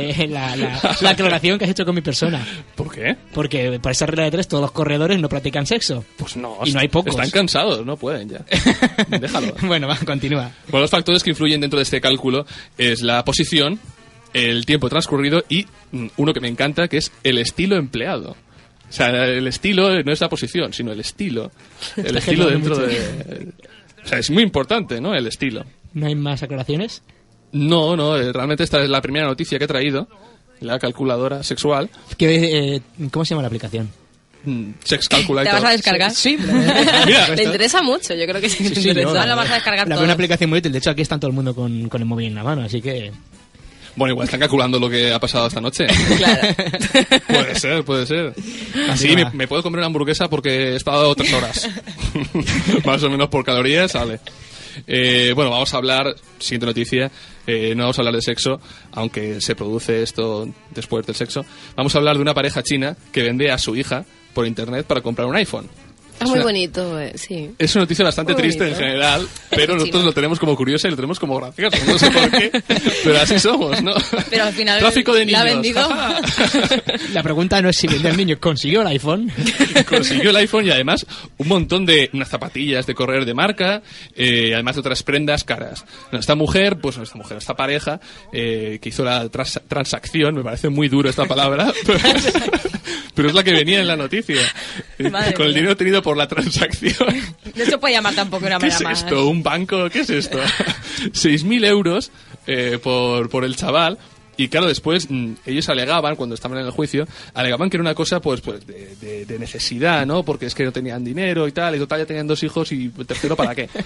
la aclaración que has hecho con mi persona.
¿Por qué?
Porque por esa regla de 3 todos los corredores no practican sexo.
Pues no.
Y no hay pocos.
Están cansados, no pueden ya. Déjalo.
Bueno, va, continúa.
Bueno, los factores que influyen dentro de este cálculo es la posición, el tiempo transcurrido y uno que me encanta, que es el estilo empleado. O sea, el estilo no es la posición, sino el estilo. El estilo dentro de... O sea, es muy importante, ¿no? El estilo.
¿No hay más aclaraciones?
No, realmente esta es la primera noticia que he traído. La calculadora sexual.
¿Cómo se llama la aplicación?
Sex Calculator.
¿Te vas a descargar?
Sí.
Mira, le interesa mucho, yo creo que sí.
Sí,
Ahora lo vas a descargar todo.
Una aplicación muy útil. De hecho, aquí está todo el mundo con el móvil en la mano, así que...
Bueno, igual están calculando lo que ha pasado esta noche.
Claro.
Puede ser. Así me puedo comer una hamburguesa porque he estado 3 horas. Más o menos por calorías, sale. Bueno, vamos a hablar, siguiente noticia, no vamos a hablar de sexo, aunque se produce esto después del sexo. Vamos a hablar de una pareja china que vende a su hija por internet para comprar un iPhone.
Es muy bonito, sí.
Es una noticia bastante
Muy
triste
bonito.
en general, pero nosotros lo tenemos como curioso y lo tenemos como gracioso. No sé por qué, pero así somos, ¿no?
Pero al final
Tráfico de niños.
la ha vendido.
La pregunta no es si vende al niño, consiguió el iPhone.
Consiguió el iPhone y además un montón de unas zapatillas de correr de marca, además de otras prendas caras. No, esta pareja que hizo la transacción, me parece muy duro esta palabra, pero es la que venía en la noticia.
Madre
Con el
mía.
dinero tenido por la transacción.
No se puede llamar tampoco de una
¿Qué
manera
es
más.
esto? ¿Un banco? ¿Qué es esto? 6.000 euros por el chaval. Y claro, después ellos alegaban, cuando estaban en el juicio, alegaban que era una cosa pues de necesidad, ¿no? Porque es que no tenían dinero y tal, y total ya tenían 2 hijos y el tercero ¿para qué?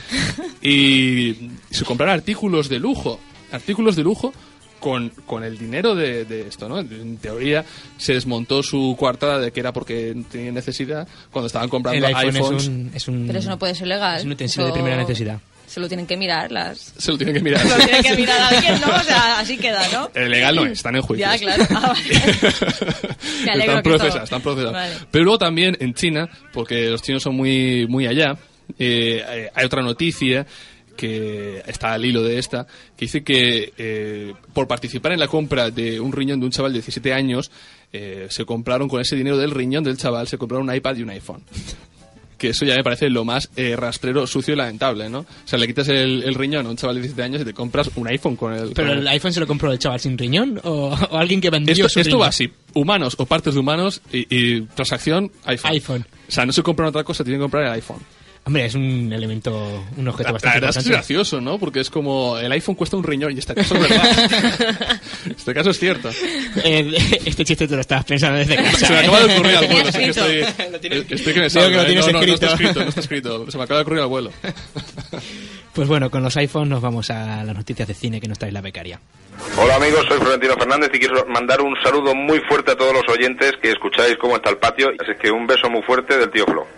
Y se compraron artículos de lujo con el dinero de esto, ¿no? En teoría se desmontó su coartada de que era porque tenían necesidad cuando estaban comprando
El iPhone
iPhones.
Pero eso no puede ser legal.
Es un utensilio de primera necesidad.
Se lo tienen que mirar
Se lo tienen que mirar.
Lo tiene que mirar alguien, ¿no? O sea, así queda, ¿no?
Legal no es, están en juicio.
Ya, claro. Ah, vale. Me alegro
Están
que
procesados,
todo-
están procesados.
Vale.
Pero luego también en China, porque los chinos son muy, muy allá, hay otra noticia que está al hilo de esta, que dice que por participar en la compra de un riñón de un chaval de 17 años, se compraron con ese dinero del riñón del chaval, se compraron un iPad y un iPhone. Que eso ya me parece lo más rastrero, sucio y lamentable, ¿no? O sea, le quitas el riñón a un chaval de 17 años y te compras un iPhone con el...
¿Pero el iPhone se lo compró el chaval sin riñón o alguien que vendió su
Esto
riñón?
va así, humanos o partes de humanos y transacción iPhone. O sea, no se compra otra cosa, tienen que comprar el iPhone.
Hombre, es un elemento, un objeto
La
bastante
verdad es que es
importante.
gracioso, ¿no? Porque es como, el iPhone cuesta un riñón y este caso es verdad. Este caso es cierto.
Este chiste te lo estabas pensando desde casa.
Se me acaba de ocurrir al
Tenía
vuelo, sé que
escrito.
estoy que me
Veo
salgo,
que lo tienes
no está
escrito.
no está escrito. Se me acaba de ocurrir al vuelo.
Pues bueno, con los iPhones nos vamos a las noticias de cine que nos trae la becaria.
Hola amigos, soy Florentino Fernández y quiero mandar un saludo muy fuerte a todos los oyentes que escucháis cómo está el patio. Así que un beso muy fuerte del tío Flo.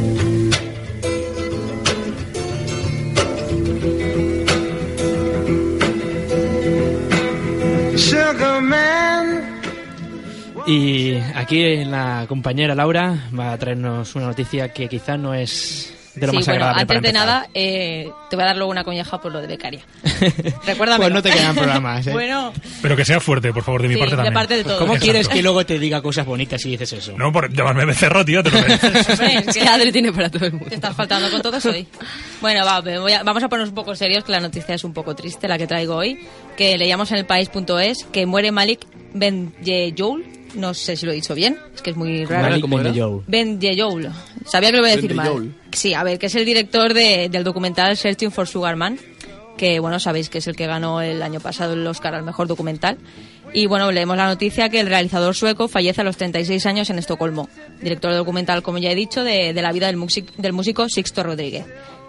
Y aquí la compañera Laura va a traernos una noticia que quizá no es de lo
Sí,
más
bueno,
agradable
antes
para
de
empezar.
nada, te voy a dar luego una colleja por lo de becaria. Recuérdame.
Pues no te quedan programas, ¿eh?
Bueno,
Pero que sea fuerte, por favor, de mi
sí,
parte
de
también.
parte de todos.
¿Cómo
Exacto.
quieres que luego te diga cosas bonitas si dices eso?
No, por llamarme becerro, tío, te lo mereces.
hombre, es
Que
que
Adri tiene para todo el mundo.
te estás faltando con todo hoy. Bueno, vamos a ponernos un poco serios, que la noticia es un poco triste, la que traigo hoy. Que leíamos en elpaís.es que muere Malik Benjeyoul. No sé si lo he dicho bien, es que es muy raro.
Malik
¿Cómo era?
Benjeyoul.
Benjeyoul. Sabía que lo iba a decir mal.
Benjeyoul.
Sí, a ver, que es el director del documental Searching for Sugar Man, que bueno, sabéis que es el que ganó el año pasado el Oscar al mejor documental. Y bueno, leemos la noticia que el realizador sueco fallece a los 36 años en Estocolmo. Director del documental, como ya he dicho, de la vida del músico Sixto Rodríguez.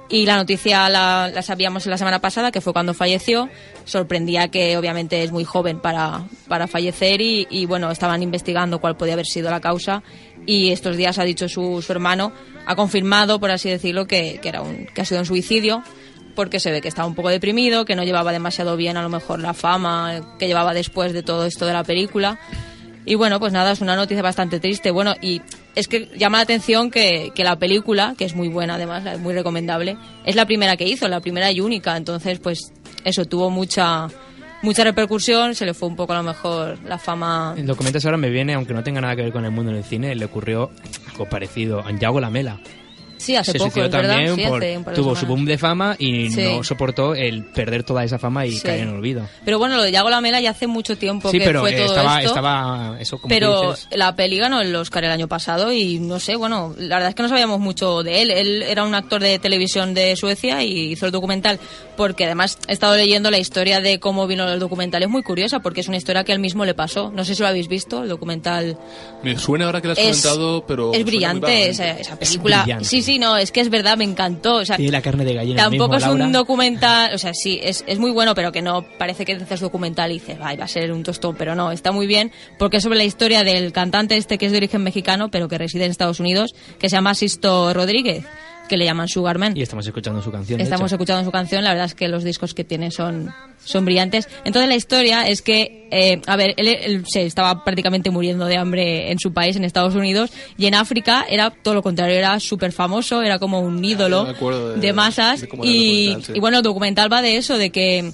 Y la noticia la sabíamos la semana pasada, que fue cuando falleció. Sorprendía que obviamente es muy joven para fallecer y bueno, estaban investigando cuál podía haber sido la causa. Y estos días ha dicho su hermano, ha confirmado, por así decirlo, que ha sido un suicidio, porque se ve que estaba un poco deprimido, que no llevaba demasiado bien a lo mejor la fama que llevaba después de todo esto de la película. Y bueno, pues nada, es una noticia bastante triste. Bueno, y es que llama la atención que la película, que es muy buena además, es muy recomendable, es la primera que hizo, la primera y única. Entonces, pues eso, tuvo mucha repercusión, se le fue un poco a lo mejor la fama.
El documental ahora me viene, aunque no tenga nada que ver con el mundo del cine, le ocurrió algo parecido a Yago Lamela.
Sí, hace
se
poco, es
también
verdad. Sí,
tuvo su boom de fama y
sí.
No soportó el perder toda esa fama y caer en olvido.
Pero bueno, lo de Yago Lamela ya hace mucho tiempo que fue todo
estaba eso, como
pero
dices.
La peli ganó el Oscar el año pasado y no sé, bueno, la verdad es que no sabíamos mucho de él. Él era un actor de televisión de Suecia y hizo el documental, porque además he estado leyendo la historia de cómo vino el documental. Es muy curiosa porque es una historia que a él mismo le pasó. No sé si lo habéis visto, el documental.
Me suena ahora que lo has comentado, pero
es brillante esa película. Sí, no, es que es verdad, me encantó. O sea,
tiene la carne de gallina.
Tampoco
mismo,
es
Laura.
un documental, o sea, sí, es muy bueno, pero que no parece que dices documental y dices, va a ser un tostón, pero no, está muy bien, porque es sobre la historia del cantante que es de origen mexicano, pero que reside en Estados Unidos, que se llama Sisto Rodríguez, que le llaman Sugarman.
Y estamos escuchando su canción.
Estamos escuchando su canción, la verdad es que los discos que tiene son brillantes. Entonces la historia es que, él se estaba prácticamente muriendo de hambre en su país, en Estados Unidos, y en África era todo lo contrario, era súper famoso, era como un ídolo de masas. Y bueno, el documental va de eso, de que,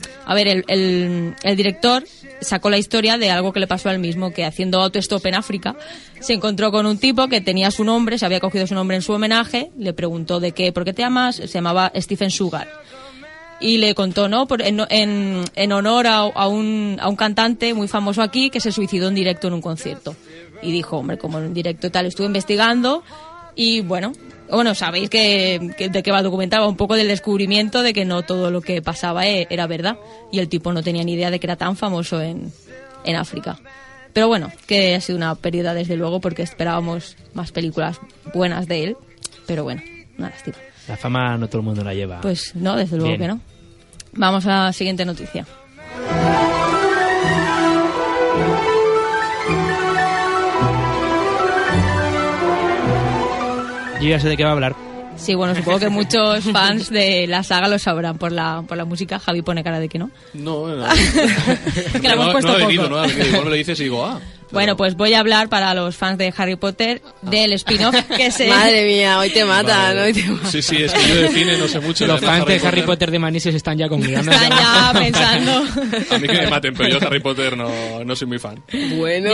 el director sacó la historia de algo que le pasó a él mismo, que haciendo autostop en África se encontró con un tipo que tenía su nombre, se había cogido su nombre en su homenaje, le preguntó ¿por qué te llamas? Se llamaba Stephen Sugar. Y le contó, ¿no? En honor a un cantante muy famoso aquí que se suicidó en directo en un concierto. Y dijo, hombre, como en directo y tal, estuve investigando y bueno, sabéis de qué va el documental, va un poco del descubrimiento de que no todo lo que pasaba era verdad. Y el tipo no tenía ni idea de que era tan famoso en África. Pero bueno, que ha sido una pérdida desde luego, porque esperábamos más películas buenas de él. Pero bueno, una lástima.
La fama no todo el mundo la lleva.
Pues no, desde luego que no. Vamos a la siguiente noticia.
Yo ya sé de qué va a hablar.
Sí, bueno, supongo que muchos fans de la saga lo sabrán por la música. Javi pone cara de que no.
No.
Que la hemos puesto
no ha
poco.
venido. Igual me lo dices y digo,
Bueno, pues voy a hablar para los fans de Harry Potter del spin-off que se...
Madre mía, hoy te matan,
Vale. Sí, es que yo de cine no sé mucho.
Los fans de Harry Potter de Manises están ya congregando.
Están ya pensando.
A mí que me maten, pero yo de Harry Potter no soy muy fan.
Bueno,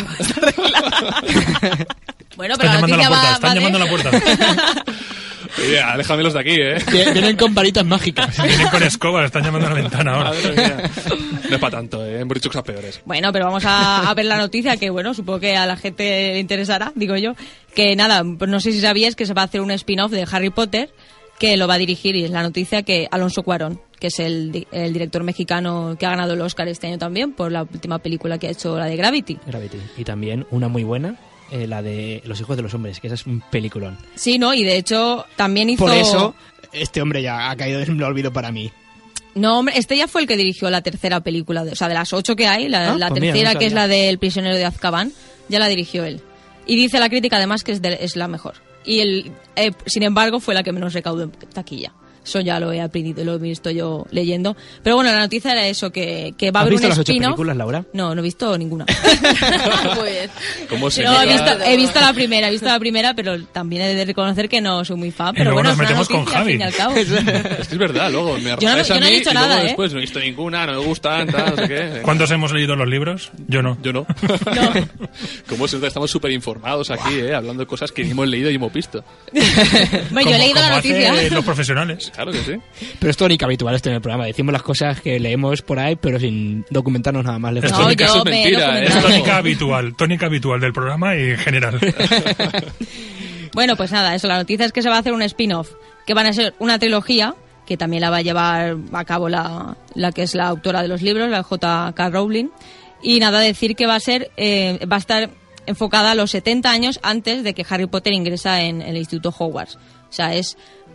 Bueno, pero la noticia
están llamando a la puerta.
Oye, déjamelos de aquí, ¿eh?
Vienen con varitas mágicas.
Vienen con escobas, están llamando a la ventana ahora.
Madre mía. No es para tanto, hemos dicho cosas peores.
Bueno, pero vamos a ver la noticia, que bueno, supongo que a la gente le interesará, digo yo. Que nada, pues no sé si sabíais que se va a hacer un spin-off de Harry Potter, que lo va a dirigir, y es la noticia, que Alonso Cuarón, que es el director mexicano que ha ganado el Oscar este año también por la última película que ha hecho, la de Gravity.
Y también una muy buena, la de Los hijos de los hombres, que esa es un peliculón.
Sí, ¿no? Y de hecho también hizo...
Por eso, este hombre ya ha caído en el olvido para mí.
No, hombre, este ya fue el que dirigió la tercera película, de las 8 que hay, la
pues
tercera,
mira, no
que es la del prisionero de Azkaban, ya la dirigió él. Y dice la crítica además que es la mejor. Y sin embargo, fue la que menos recaudó en taquilla. Eso ya lo he aprendido, lo he visto yo leyendo. Pero bueno, la noticia era eso, que va a haber un spin-off.
¿Has visto las 8 películas, Laura?
No he visto ninguna.
Muy bien.
¿Cómo se
No, he visto la primera, pero también he de reconocer que no soy muy fan. Pero
luego
bueno,
nos metemos
es una noticia,
con Javi.
al fin y al cabo.
Es que es verdad, luego me
Yo no he
a mí
dicho
y
nada,
luego
¿eh?
después no he visto ninguna, no me gustan, tal, no sé qué.
¿Cuántos hemos leído los libros? Yo no.
Yo no. ¿Cómo se nota? Estamos súper informados aquí, hablando de cosas que ni hemos leído y hemos visto.
Bueno, yo he leído la noticia.
Los profesionales.
Claro que sí.
Pero es tónica habitual esto en el programa. Decimos las cosas que leemos por ahí, pero sin documentarnos nada más.
No,
Tónica,
yo
eso es
me he
mentira,
documentado.
Tónica habitual del programa y en general.
Bueno, pues nada, eso, la noticia es que se va a hacer un spin-off, que van a ser una trilogía, que también la va a llevar a cabo la que es la autora de los libros, la J.K. Rowling. Y nada, decir que va a estar enfocada a los 70 años antes de que Harry Potter ingresa en el Instituto Hogwarts. O sea, es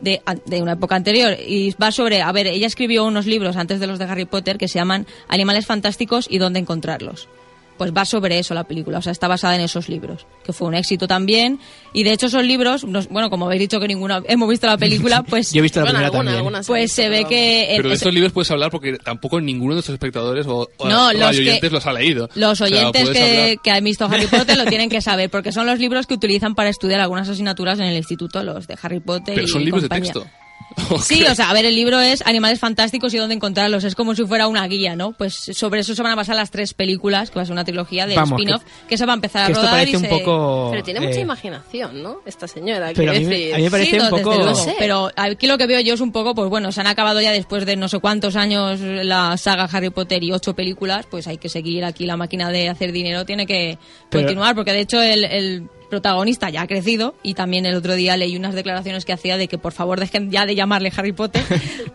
de una época anterior, y va sobre, a ver, ella escribió unos libros antes de los de Harry Potter que se llaman Animales Fantásticos y dónde encontrarlos. Pues va sobre eso la película, o sea, está basada en esos libros, que fue un éxito también, y de hecho esos libros, bueno, como habéis dicho que ninguno hemos visto la película, pues...
Yo he visto la primera también.
Pues se ve que...
Pero de estos libros puedes hablar porque tampoco ninguno de nuestros espectadores o oyentes los ha leído.
Los oyentes que han visto Harry Potter lo tienen que saber, porque son los libros que utilizan para estudiar algunas asignaturas en el instituto, los de Harry Potter.
Pero son libros
compañía.
de texto.
Sí, o sea, a ver, el libro es Animales Fantásticos y dónde encontrarlos. Es como si fuera una guía, ¿no? Pues sobre eso se van a basar las 3 películas, que va a ser una trilogía de spin-off, que se va a empezar a rodar.
Esto parece un poco...
Pero tiene mucha imaginación, ¿no? Esta señora.
Pero a mí me parece un poco...
Luego, pero aquí lo que veo yo es un poco, pues bueno, se han acabado ya después de no sé cuántos años la saga Harry Potter y 8 películas, pues hay que seguir aquí, la máquina de hacer dinero tiene que continuar, porque de hecho el protagonista ya ha crecido, y también el otro día leí unas declaraciones que hacía de que por favor dejen ya de llamarle Harry Potter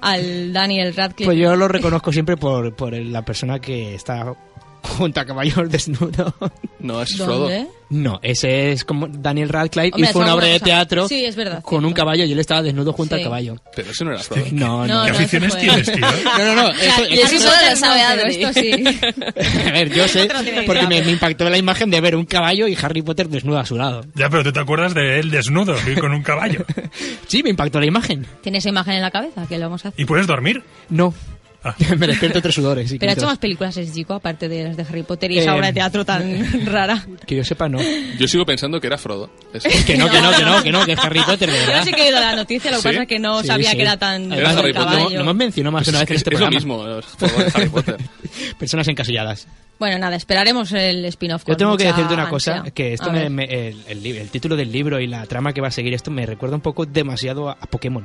al Daniel Radcliffe.
Pues yo lo reconozco siempre por la persona que está junto a caballos desnudo.
No, es Frodo.
No, ese es como Daniel Radcliffe.
Hombre,
y fue una obra de teatro
sí, es verdad,
con un caballo y él estaba desnudo junto al caballo.
Pero eso no era Frodo.
No.
¿Qué aficiones tienes, tío?
No.
Eso solo lo sabe Adri.
Esto sí.
A ver, yo sé, porque me impactó la imagen de ver un caballo y Harry Potter desnudo a su lado.
Ya, pero tú te acuerdas de él desnudo y con un caballo.
Sí, me impactó la imagen.
¿Tienes esa imagen en la cabeza? ¿Qué le vamos a hacer?
¿Y puedes dormir?
No. Me despierto 3 sudores.
Pero ha hecho más películas ese chico, aparte de las de Harry Potter y esa obra de teatro tan rara.
Que yo sepa, no.
Yo sigo pensando que era Frodo.
Que no, que es Harry Potter, de verdad.
Yo sí que he oído la noticia, lo que pasa es que no sabía que era tan...
Era Harry
caballo.
No hemos mencionado más de una vez en este programa.
Es lo mismo, Frodo de Harry Potter.
Personas encasilladas.
Bueno, nada, esperaremos el spin-off.
Yo tengo que decirte una cosa,
ansia.
que esto el título del libro y la trama que va a seguir esto me recuerda un poco demasiado a Pokémon.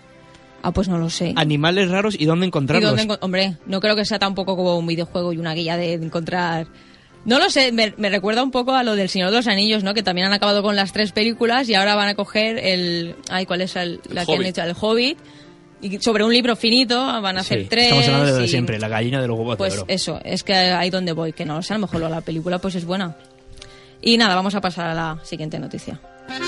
Ah, pues no lo sé.
Animales raros y dónde encontrarlos.
Hombre, no creo que sea tampoco como un videojuego y una guía de encontrar... No lo sé, me recuerda un poco a lo del Señor de los Anillos, ¿no? Que también han acabado con las 3 películas y ahora van a coger el... Ay, ¿cuál es la que han hecho? El Hobbit. Y sobre un libro finito van a hacer 3.
Estamos hablando de siempre, la gallina de los huevos
pues
de oro.
Pues eso, es que ahí donde voy, que no lo sé, a lo mejor la película pues es buena. Y nada, vamos a pasar a la siguiente noticia.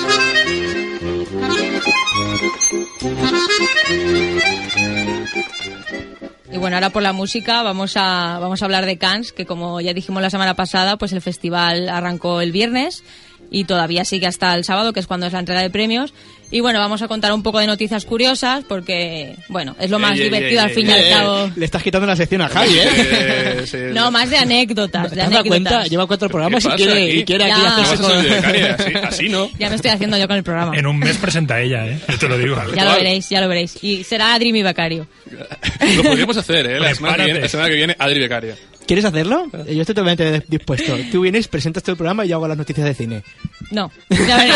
Y bueno, ahora por la música vamos a hablar de Cannes, que como ya dijimos la semana pasada, pues el festival arrancó el viernes y todavía sigue hasta el sábado, que es cuando es la entrega de premios. Y bueno, vamos a contar un poco de noticias curiosas porque, bueno, es lo más divertido al fin y al cabo.
Le estás quitando la sección a Javi, ¿eh?
No, más de anécdotas.
¿Te has dado cuenta? Lleva 4 programas y quiere aquí hacerse con...
Así no.
Ya me estoy haciendo yo con el programa.
En un mes presenta ella, ¿eh? Yo te lo digo.
Ya lo veréis. Y será Adri mi becario.
Lo podríamos hacer, ¿eh? La semana que viene, Adri becaria.
¿Quieres hacerlo? Yo estoy totalmente dispuesto. Tú vienes, presentas tu programa y yo hago las noticias de cine.
No. Ya veréis.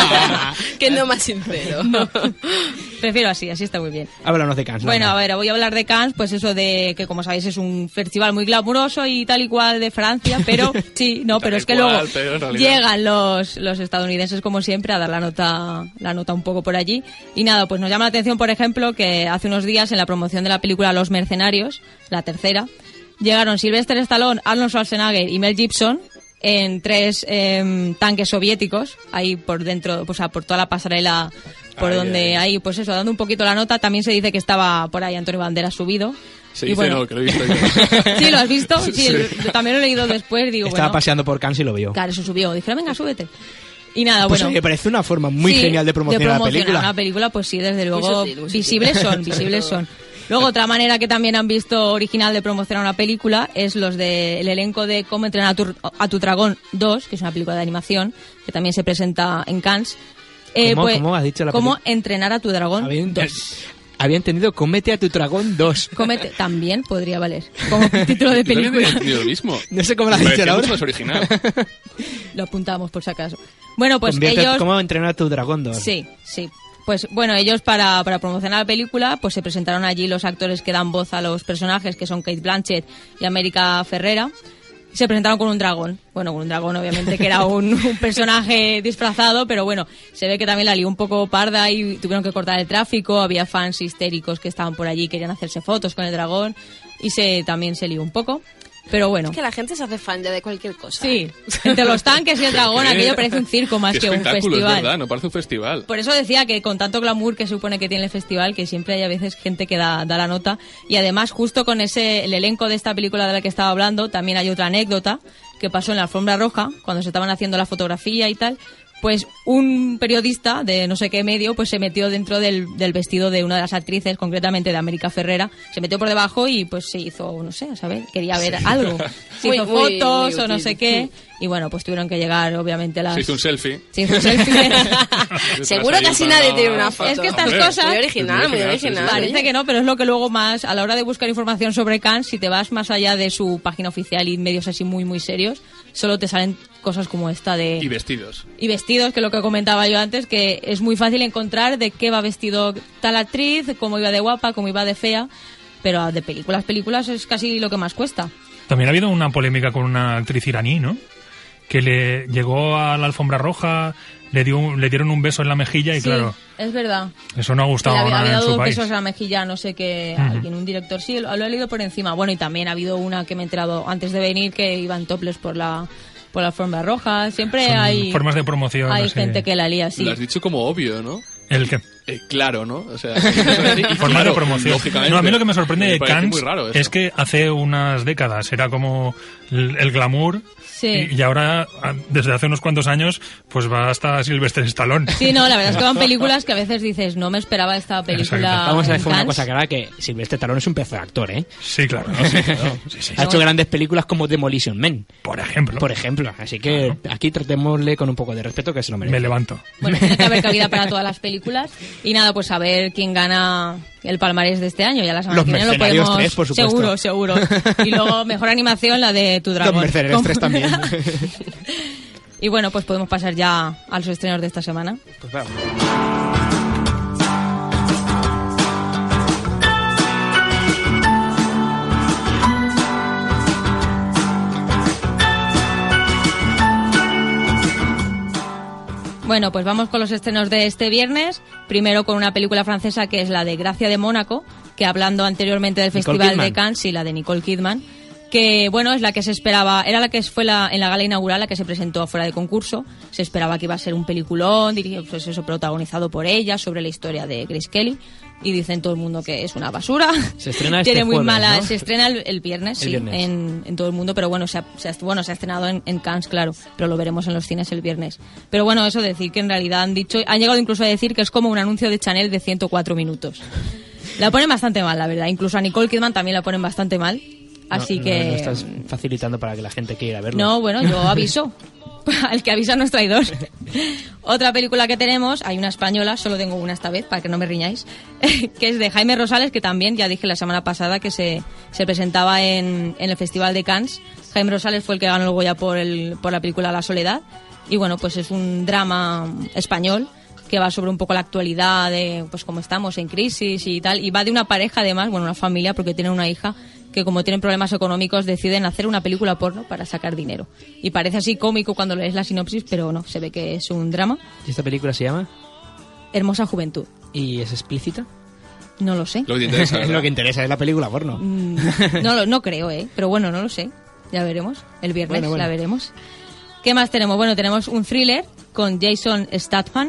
Que no más sincero.
No. Prefiero así está muy bien.
Háblanos de Cannes.
Bueno, a ver, voy a hablar de Cannes, pues eso de que, como sabéis, es un festival muy glamuroso y tal y cual de Francia, pero sí, no, pero es que luego llegan los estadounidenses, como siempre, a dar la nota un poco por allí. Y nada, pues nos llama la atención, por ejemplo, que hace unos días en la promoción de la película Los Mercenarios, la tercera, llegaron Sylvester Stallone, Arnold Schwarzenegger y Mel Gibson en 3 tanques soviéticos, ahí por dentro, o sea, por toda la pasarela, ahí, pues eso, dando un poquito la nota. También se dice que estaba por ahí Antonio Banderas subido.
Se dice, bueno, no, que lo he visto yo.
¿Sí, lo has visto? Sí, yo también lo he leído después, digo,
estaba paseando por Cannes y lo vio.
Claro, eso subió. Dijeron, venga, súbete. Y nada,
pues
bueno.
Me parece una forma muy genial de promocionar la película.
Una película, pues sí, desde luego, visibles son. Luego, otra manera que también han visto original de promocionar una película es los del elenco de Cómo entrenar a tu dragón 2, que es una película de animación, que también se presenta en Cannes.
¿Cómo has dicho la película?
Cómo entrenar a tu dragón 2.
Había entendido Cómete a tu dragón 2.
Cómete, también podría valer como título de película.
No había entendido lo mismo.
No sé cómo lo has dicho ahora.
Es original.
Lo apuntamos por si acaso. Bueno, pues ellos...
¿Cómo entrenar a tu dragón 2?
Sí. Pues bueno, ellos para promocionar la película pues se presentaron allí los actores que dan voz a los personajes, que son Cate Blanchett y América Ferrera. Se presentaron con un dragón. Bueno, con un dragón obviamente que era un personaje disfrazado, pero bueno, se ve que también la lió un poco parda y tuvieron que cortar el tráfico. Había fans histéricos que estaban por allí, querían hacerse fotos con el dragón y también se lió un poco. Pero bueno.
Es que la gente se hace fan ya de cualquier cosa.
Sí, entre los tanques y el dragón, aquello parece un circo más que un festival.
Es verdad, no parece un festival.
Por eso decía que con tanto glamour que supone que tiene el festival, que siempre hay a veces gente que da la nota. Y además, justo con el elenco de esta película de la que estaba hablando, también hay otra anécdota que pasó en la alfombra roja, cuando se estaban haciendo la fotografía y tal. Pues un periodista de no sé qué medio pues se metió dentro del vestido de una de las actrices, concretamente de América Ferrera, se metió por debajo y pues se hizo, no sé, a saber, quería ver algo. Se hizo fotos o no sé qué, y bueno, pues tuvieron que llegar obviamente las...
Se hizo un selfie.
Seguro que así nadie tiene una foto.
Es que estas cosas...
Muy original.
Parece que no, pero es lo que luego más, a la hora de buscar información sobre Cannes, si te vas más allá de su página oficial y medios así muy, muy serios, solo te salen cosas como esta de...
Y vestidos,
que es lo que comentaba yo antes, que es muy fácil encontrar de qué va vestido tal actriz, cómo iba de guapa, cómo iba de fea, pero de películas es casi lo que más cuesta.
También ha habido una polémica con una actriz iraní, ¿no? Que le llegó a la alfombra roja, le dieron un beso en la mejilla y
sí,
claro...
es verdad.
Eso no ha gustado
nada en su país.
Había dado
besos en la mejilla, no sé qué, alguien, un director, sí, lo he leído por encima. Bueno, y también ha habido una que me he enterado antes de venir que iban topless por la alfombra roja. Siempre
son
hay
formas de promoción.
Hay gente que la lía así.
Lo has dicho como obvio, ¿no?
¿El qué?
Claro, ¿no? O sea,
formas de promoción. No, a mí lo que me sorprende de Cannes es que hace unas décadas era como el glamour.
Sí.
Y ahora, desde hace unos cuantos años, pues va hasta Sylvester Stallone.
Sí, no, la verdad es que van películas que a veces dices, no me esperaba esta película.
Exacto. Vamos a decir una cosa clara, que Sylvester Stallone es un pedazo de actor, ¿eh?
Sí, claro. Sí.
Ha hecho grandes películas como Demolition Man.
Por ejemplo.
Así que aquí tratémosle con un poco de respeto, que se lo merece.
Me levanto.
Bueno, tiene que haber cabida para todas las películas. Y nada, pues a ver quién gana el palmarés de este año. Ya la semana que viene lo podemos...
3, por supuesto.
Seguro. Y luego, mejor animación, la de Tu Dragón.
Los Mercenarios 3 también.
Y bueno, pues podemos pasar ya a los estrenos de esta semana.
Pues vamos.
Bueno, pues vamos con los estrenos de este viernes. Primero con una película francesa que es la de Gracia de Mónaco, que hablando anteriormente del Festival de Cannes, sí, la de Nicole Kidman, que bueno, es la que se esperaba, era la que fue en la gala inaugural, la que se presentó fuera de concurso. Se esperaba que iba a ser un peliculón, pues eso, protagonizado por ella, sobre la historia de Grace Kelly. Y dicen todo el mundo que es una basura.
Se estrena
Tiene muy
jueves,
mala,
¿no?
Se estrena el viernes, sí, en todo el mundo, pero bueno, se ha estrenado en Cannes, claro, pero lo veremos en los cines el viernes. Pero bueno, eso decir que en realidad han llegado incluso a decir que es como un anuncio de Chanel de 104 minutos. La ponen bastante mal, la verdad. Incluso a Nicole Kidman también la ponen bastante mal. Así que...
No estás facilitando para que la gente quiera verlo.
No, bueno, yo aviso. El que avisa no es traidor. Otra película que tenemos, hay una española, solo tengo una esta vez, para que no me riñáis, que es de Jaime Rosales, que también, ya dije la semana pasada, que se presentaba en el Festival de Cannes. Jaime Rosales fue el que ganó el Goya por la película La Soledad. Y bueno, pues es un drama español que va sobre un poco la actualidad de pues cómo estamos en crisis y tal. Y va de una pareja, además, bueno, una familia, porque tienen una hija que como tienen problemas económicos deciden hacer una película porno para sacar dinero. Y parece así cómico cuando lees la sinopsis, pero no, se ve que es un drama.
¿Y esta película se llama?
Hermosa Juventud.
¿Y es explícita?
No lo sé.
Lo que te interesa,
Lo que interesa es la película porno.
No creo, pero bueno, no lo sé. Ya veremos. El viernes la veremos. ¿Qué más tenemos? Bueno, tenemos un thriller con Jason Statham.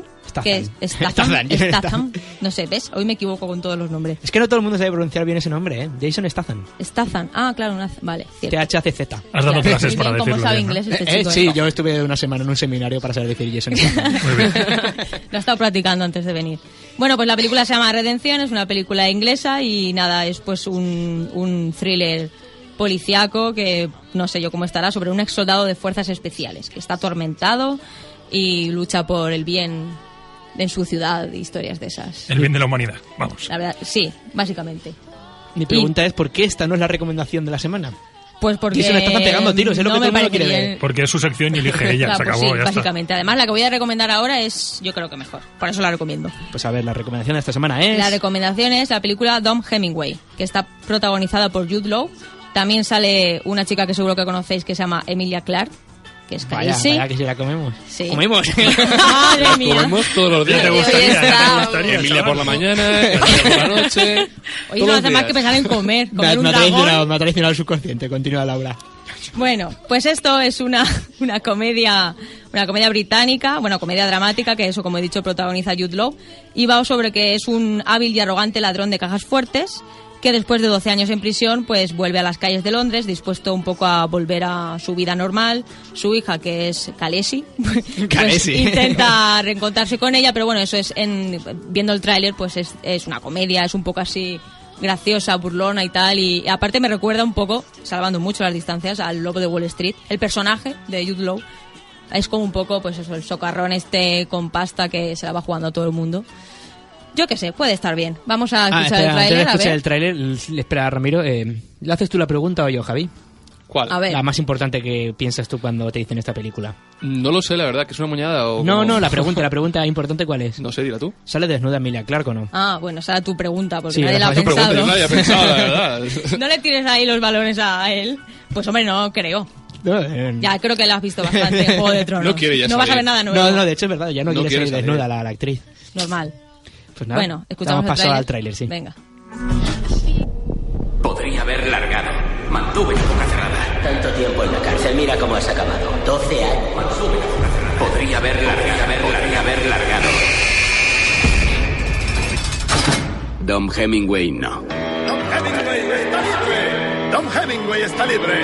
Statham. No sé, ¿ves? Hoy me equivoco con todos los nombres.
Es que no todo el mundo sabe pronunciar bien ese nombre, ¿eh? Jason Statham.
Statham. Ah, claro, vale.
THCZ.
Has dado clases para decirlo.
¿Cómo sabe
bien,
inglés
¿no?
este chico?
Sí, yo estuve una semana en un seminario para saber decir Jason Statham.
Muy bien.
Lo he estado practicando antes de venir. Bueno, pues la película se llama Redención, es una película inglesa y nada, es pues un thriller policiaco que no sé yo cómo estará, sobre un ex soldado de fuerzas especiales que está atormentado y lucha por el bien en su ciudad, historias de esas.
El bien de la humanidad, vamos.
La verdad, sí, básicamente.
Mi pregunta es, ¿por qué esta no es la recomendación de la semana?
Pues porque...
Jason Statham pegando tiros, es lo que todo el mundo quiere ver.
Porque es su sección y elige ella,
claro,
se acabó,
pues sí,
ya
básicamente.
está.
Además, la que voy a recomendar ahora es, yo creo que mejor. Por eso la recomiendo.
Pues a ver, la recomendación de esta semana es...
La recomendación es la película Dom Hemingway, que está protagonizada por Jude Law. También sale una chica que seguro que conocéis que se llama Emilia Clarke, que es
Vaya,
Khaleesi.
vaya que si la comemos.
Sí.
¡Comemos!
Madre mía.
Comemos todos los días.
¿Te gustaría?
Emilia por la mañana, Emilia por la noche.
Oye, no hace más que pensar en comer un
me ha
dragón.
traicionado el subconsciente. Continúa, Laura.
Bueno, pues esto es una comedia británica, bueno, comedia dramática, que eso, como he dicho, protagoniza Jude Law, y va sobre que es un hábil y arrogante ladrón de cajas fuertes que después de 12 años en prisión pues vuelve a las calles de Londres dispuesto un poco a volver a su vida normal. Su hija, que es Khaleesi, pues intenta reencontrarse con ella, pero bueno, eso es viendo el tráiler pues es una comedia, es un poco así graciosa, burlona y tal, y aparte me recuerda un poco, salvando mucho las distancias, al Lobo de Wall Street. El personaje de Jude Law es como un poco pues eso, el socarrón con pasta que se la va jugando a todo el mundo. Yo qué sé, puede estar bien. Vamos a escuchar el tráiler.
Escuchar el tráiler, espera, Ramiro. ¿Le haces tú la pregunta o yo, Javi?
¿Cuál?
A ver.
La más importante que piensas tú cuando te dicen esta película.
No lo sé, la verdad, que es una moñada o...
No, la pregunta importante, ¿cuál es?
No sé, dila tú.
¿Sale desnuda Emilia Clarke o no?
Ah, bueno, esa era tu pregunta, porque
Sí,
nadie la ha
tu pregunta,
pensado.
Nadie ha pensado, la verdad.
No le tires ahí los balones a él. Pues hombre, no creo. Ya creo que la has visto bastante en Juego de Tronos.
No quiere ya
No vas a ver
salir.
nada nuevo.
No, de hecho es verdad, ya no quiere salir
salir.
desnuda la actriz.
Normal.
Pues nada,
Bueno, escuchamos
vamos
el
pasado
tráiler.
al tráiler, sí.
Venga.
Podría haber largado. Mantuve la boca cerrada. Tanto tiempo en la cárcel, mira cómo has acabado. 12 años. Mantuve la boca cerrada. Podría haber largado. Dom Hemingway no.
Dom Hemingway está libre.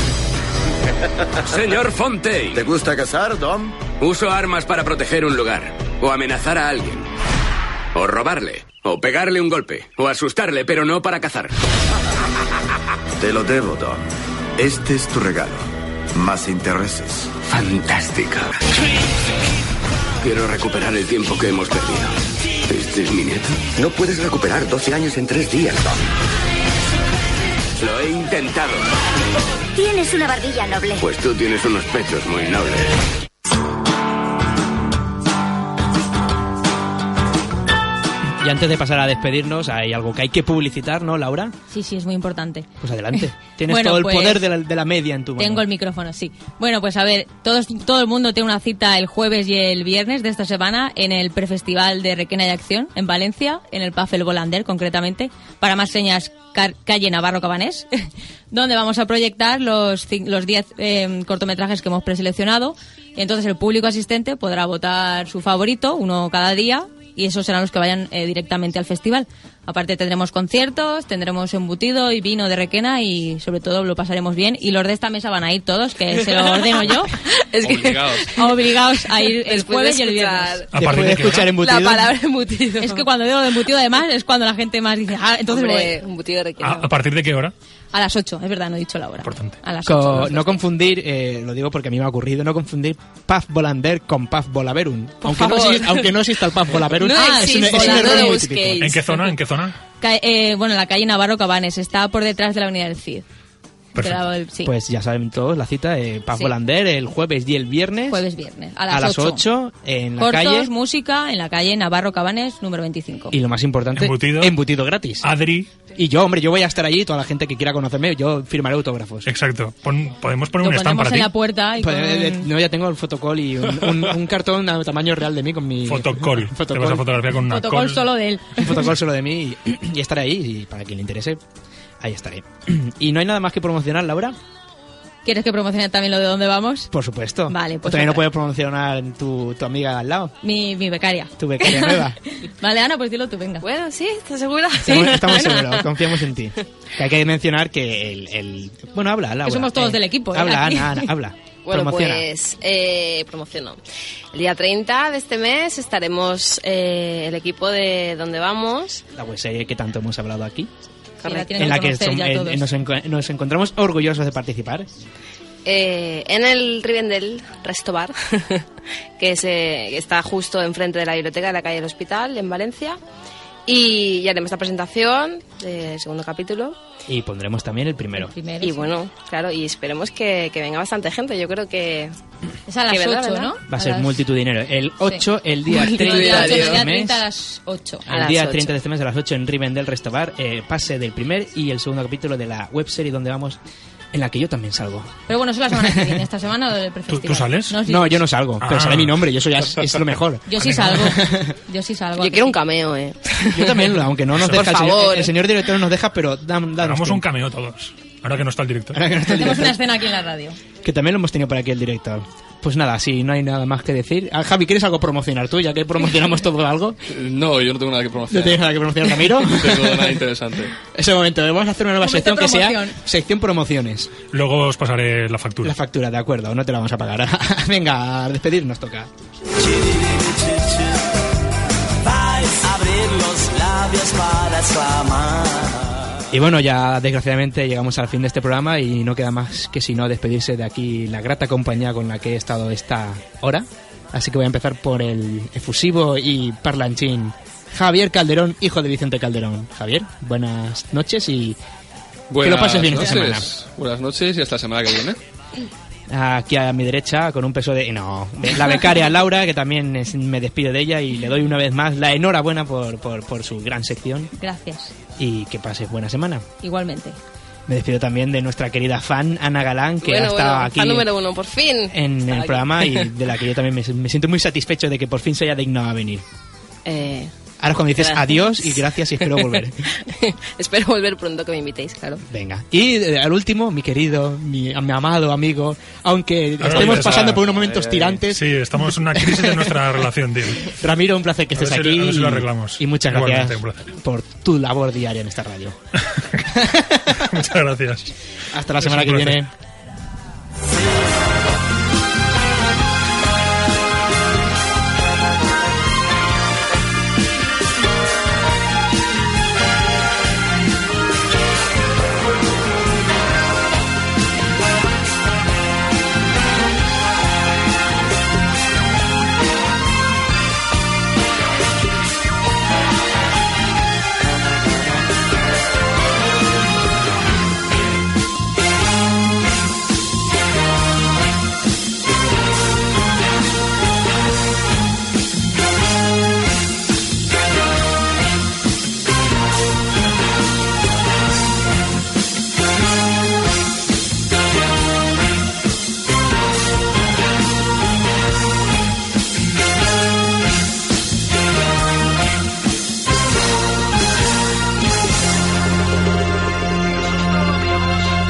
Señor Fontaine.
¿Te gusta cazar, Dom?
Uso armas para proteger un lugar. O amenazar a alguien. O robarle. O pegarle un golpe. O asustarle, pero no para cazar.
Te lo debo, Dom. Este es tu regalo. Más intereses.
Fantástico. Quiero recuperar el tiempo que hemos perdido. ¿Este es mi nieto?
No puedes recuperar 12 años en 3 días, Dom.
Lo he intentado.
Tienes una barbilla noble.
Pues tú tienes unos pechos muy nobles.
Y antes de pasar a despedirnos, hay algo que hay que publicitar, ¿no, Laura?
Sí, es muy importante.
Pues adelante. Tienes
Bueno,
todo el
pues,
poder de la media en tu mano.
Tengo el micrófono, sí. Bueno, pues a ver, todo el mundo tiene una cita el jueves y el viernes de esta semana en el prefestival de Requena y Acción en Valencia, en el Pub El Volander concretamente. Para más señas, calle Navarro Cabanés, donde vamos a proyectar los 10 cortometrajes que hemos preseleccionado. Y entonces el público asistente podrá votar su favorito, uno cada día, y esos serán los que vayan directamente al festival. Aparte tendremos conciertos, tendremos embutido y vino de Requena y sobre todo lo pasaremos bien. Y los de esta mesa van a ir todos, que se lo ordeno yo. Es que obligados a ir el jueves y el viernes.
Después de escuchar embutido.
La palabra embutido.
Es que cuando digo de embutido además es cuando la gente más dice, entonces
Hombre,
voy.
embutido de Requena.
¿A partir de qué hora?
A las 8, es verdad, no he dicho la hora.
Importante.
A las 8.
No confundir, lo digo porque a mí me ha ocurrido, no confundir Pub Volander con Pub Volaverum. Aunque no exista el Pub Volaverum, es un error muy típico.
¿En qué zona?
Bueno, la calle Navarro Cabanes, está por detrás de la Avenida del Cid. Sí.
Pues ya saben todos, la cita de Pub Volander el jueves y el viernes.
Jueves-viernes,
a las 8 en la
Cortos,
calle.
música, en la calle Navarro Cabanes, número 25.
Y lo más importante, embutido gratis.
Adri.
Y yo voy a estar allí, toda la gente que quiera conocerme, yo firmaré autógrafos.
Exacto. Podemos poner un stand para ti.
En la puerta.
No, ya tengo el fotocall y un cartón a tamaño real de mí con mi...
Fotocall. Te vas a fotografiar con una
fotocall solo de él.
Un fotocall solo de mí y estaré ahí. Y para quien le interese, ahí estaré. ¿Y no hay nada más que promocionar, Laura?
¿Quieres que promocione también lo de dónde vamos?
Por supuesto.
Vale, pues
¿O también lo puedes promocionar tu amiga al lado?
Mi becaria.
Tu becaria nueva.
Vale, Ana, pues dilo tú, venga.
Bueno, sí, ¿estás segura?
Sí, estamos seguros, confiamos en ti. Que hay que mencionar que Bueno, habla, Laura.
Que somos todos del equipo.
Habla, Ana, habla.
Bueno,
promociona.
pues promociono. El día 30 de este mes estaremos el equipo de Dónde Vamos.
La webserie que tanto hemos hablado aquí.
En la que
nos encontramos orgullosos de participar.
En el Rivendell Resto Bar, que está justo enfrente de la biblioteca de la calle del Hospital, en Valencia. Y haremos esta presentación del segundo capítulo.
Y pondremos también el primero.
Y bueno, claro, y esperemos que venga bastante gente. Yo creo que...
Es a las 8, ¿no?
Va a ser multitudinario. El 8, el día 30 de este mes.
A las 8.
El día 30 de este mes a las 8 en Rivendell Resto Bar. Pase del primer y el segundo capítulo de la webserie donde vamos en la que yo también salgo.
Pero bueno, eso la semana que viene. Esta semana o el prefestival.
¿Tú sales?
No, yo no salgo, pero sale mi nombre y eso ya es lo mejor.
Yo sí salgo. Yo sí salgo.
Yo quiero un cameo,
Yo también, aunque no nos deja el señor director nos deja, pero
damos un cameo todos. Ahora que no está el director.
Tenemos una escena aquí en la radio.
Que también lo hemos tenido por aquí el director. Pues nada, si no hay nada más que decir. Javi, ¿quieres algo promocionar tú, ya que promocionamos todo algo?
No, yo no tengo nada que promocionar.
¿No tienes nada que promocionar, Ramiro?
No tengo nada interesante.
Ese momento, vamos a hacer una nueva sección que sea sección promociones.
Luego os pasaré la factura.
La factura, de acuerdo, no te la vamos a pagar. Venga, a despedirnos toca.
Vais a abrir los labios para exclamar.
Y bueno, ya desgraciadamente llegamos al fin de este programa y no queda más que sino despedirse de aquí la grata compañía con la que he estado esta hora. Así que voy a empezar por el efusivo y parlanchín Javier Calderón, hijo de Vicente Calderón. Javier, buenas noches y que lo pases bien esta semana.
Buenas noches y hasta la semana que viene.
Aquí a mi derecha, con un peso de la becaria Laura, que también me despido de ella y le doy una vez más la enhorabuena por su gran sección.
Gracias.
Y que pases buena semana.
Igualmente.
Me despido también de nuestra querida fan Ana Galán, que ha estado aquí
fan número 1, por fin.
En el programa y de la que yo también me siento muy satisfecho de que por fin se haya dignado a venir. Ahora es cuando dices gracias. Adiós y gracias y espero volver.
Espero volver pronto, que me invitéis, claro.
Venga. Y al último, mi querido, mi amado amigo, aunque estemos pasando por unos momentos tirantes.
Sí, estamos en una crisis de nuestra relación, tío.
Ramiro, un placer que estés aquí.
A ver si lo arreglamos.
Y muchas gracias por tu labor diaria en esta radio.
Muchas gracias.
Hasta la semana que viene.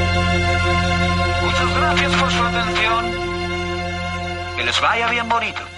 Vaya bien bonito.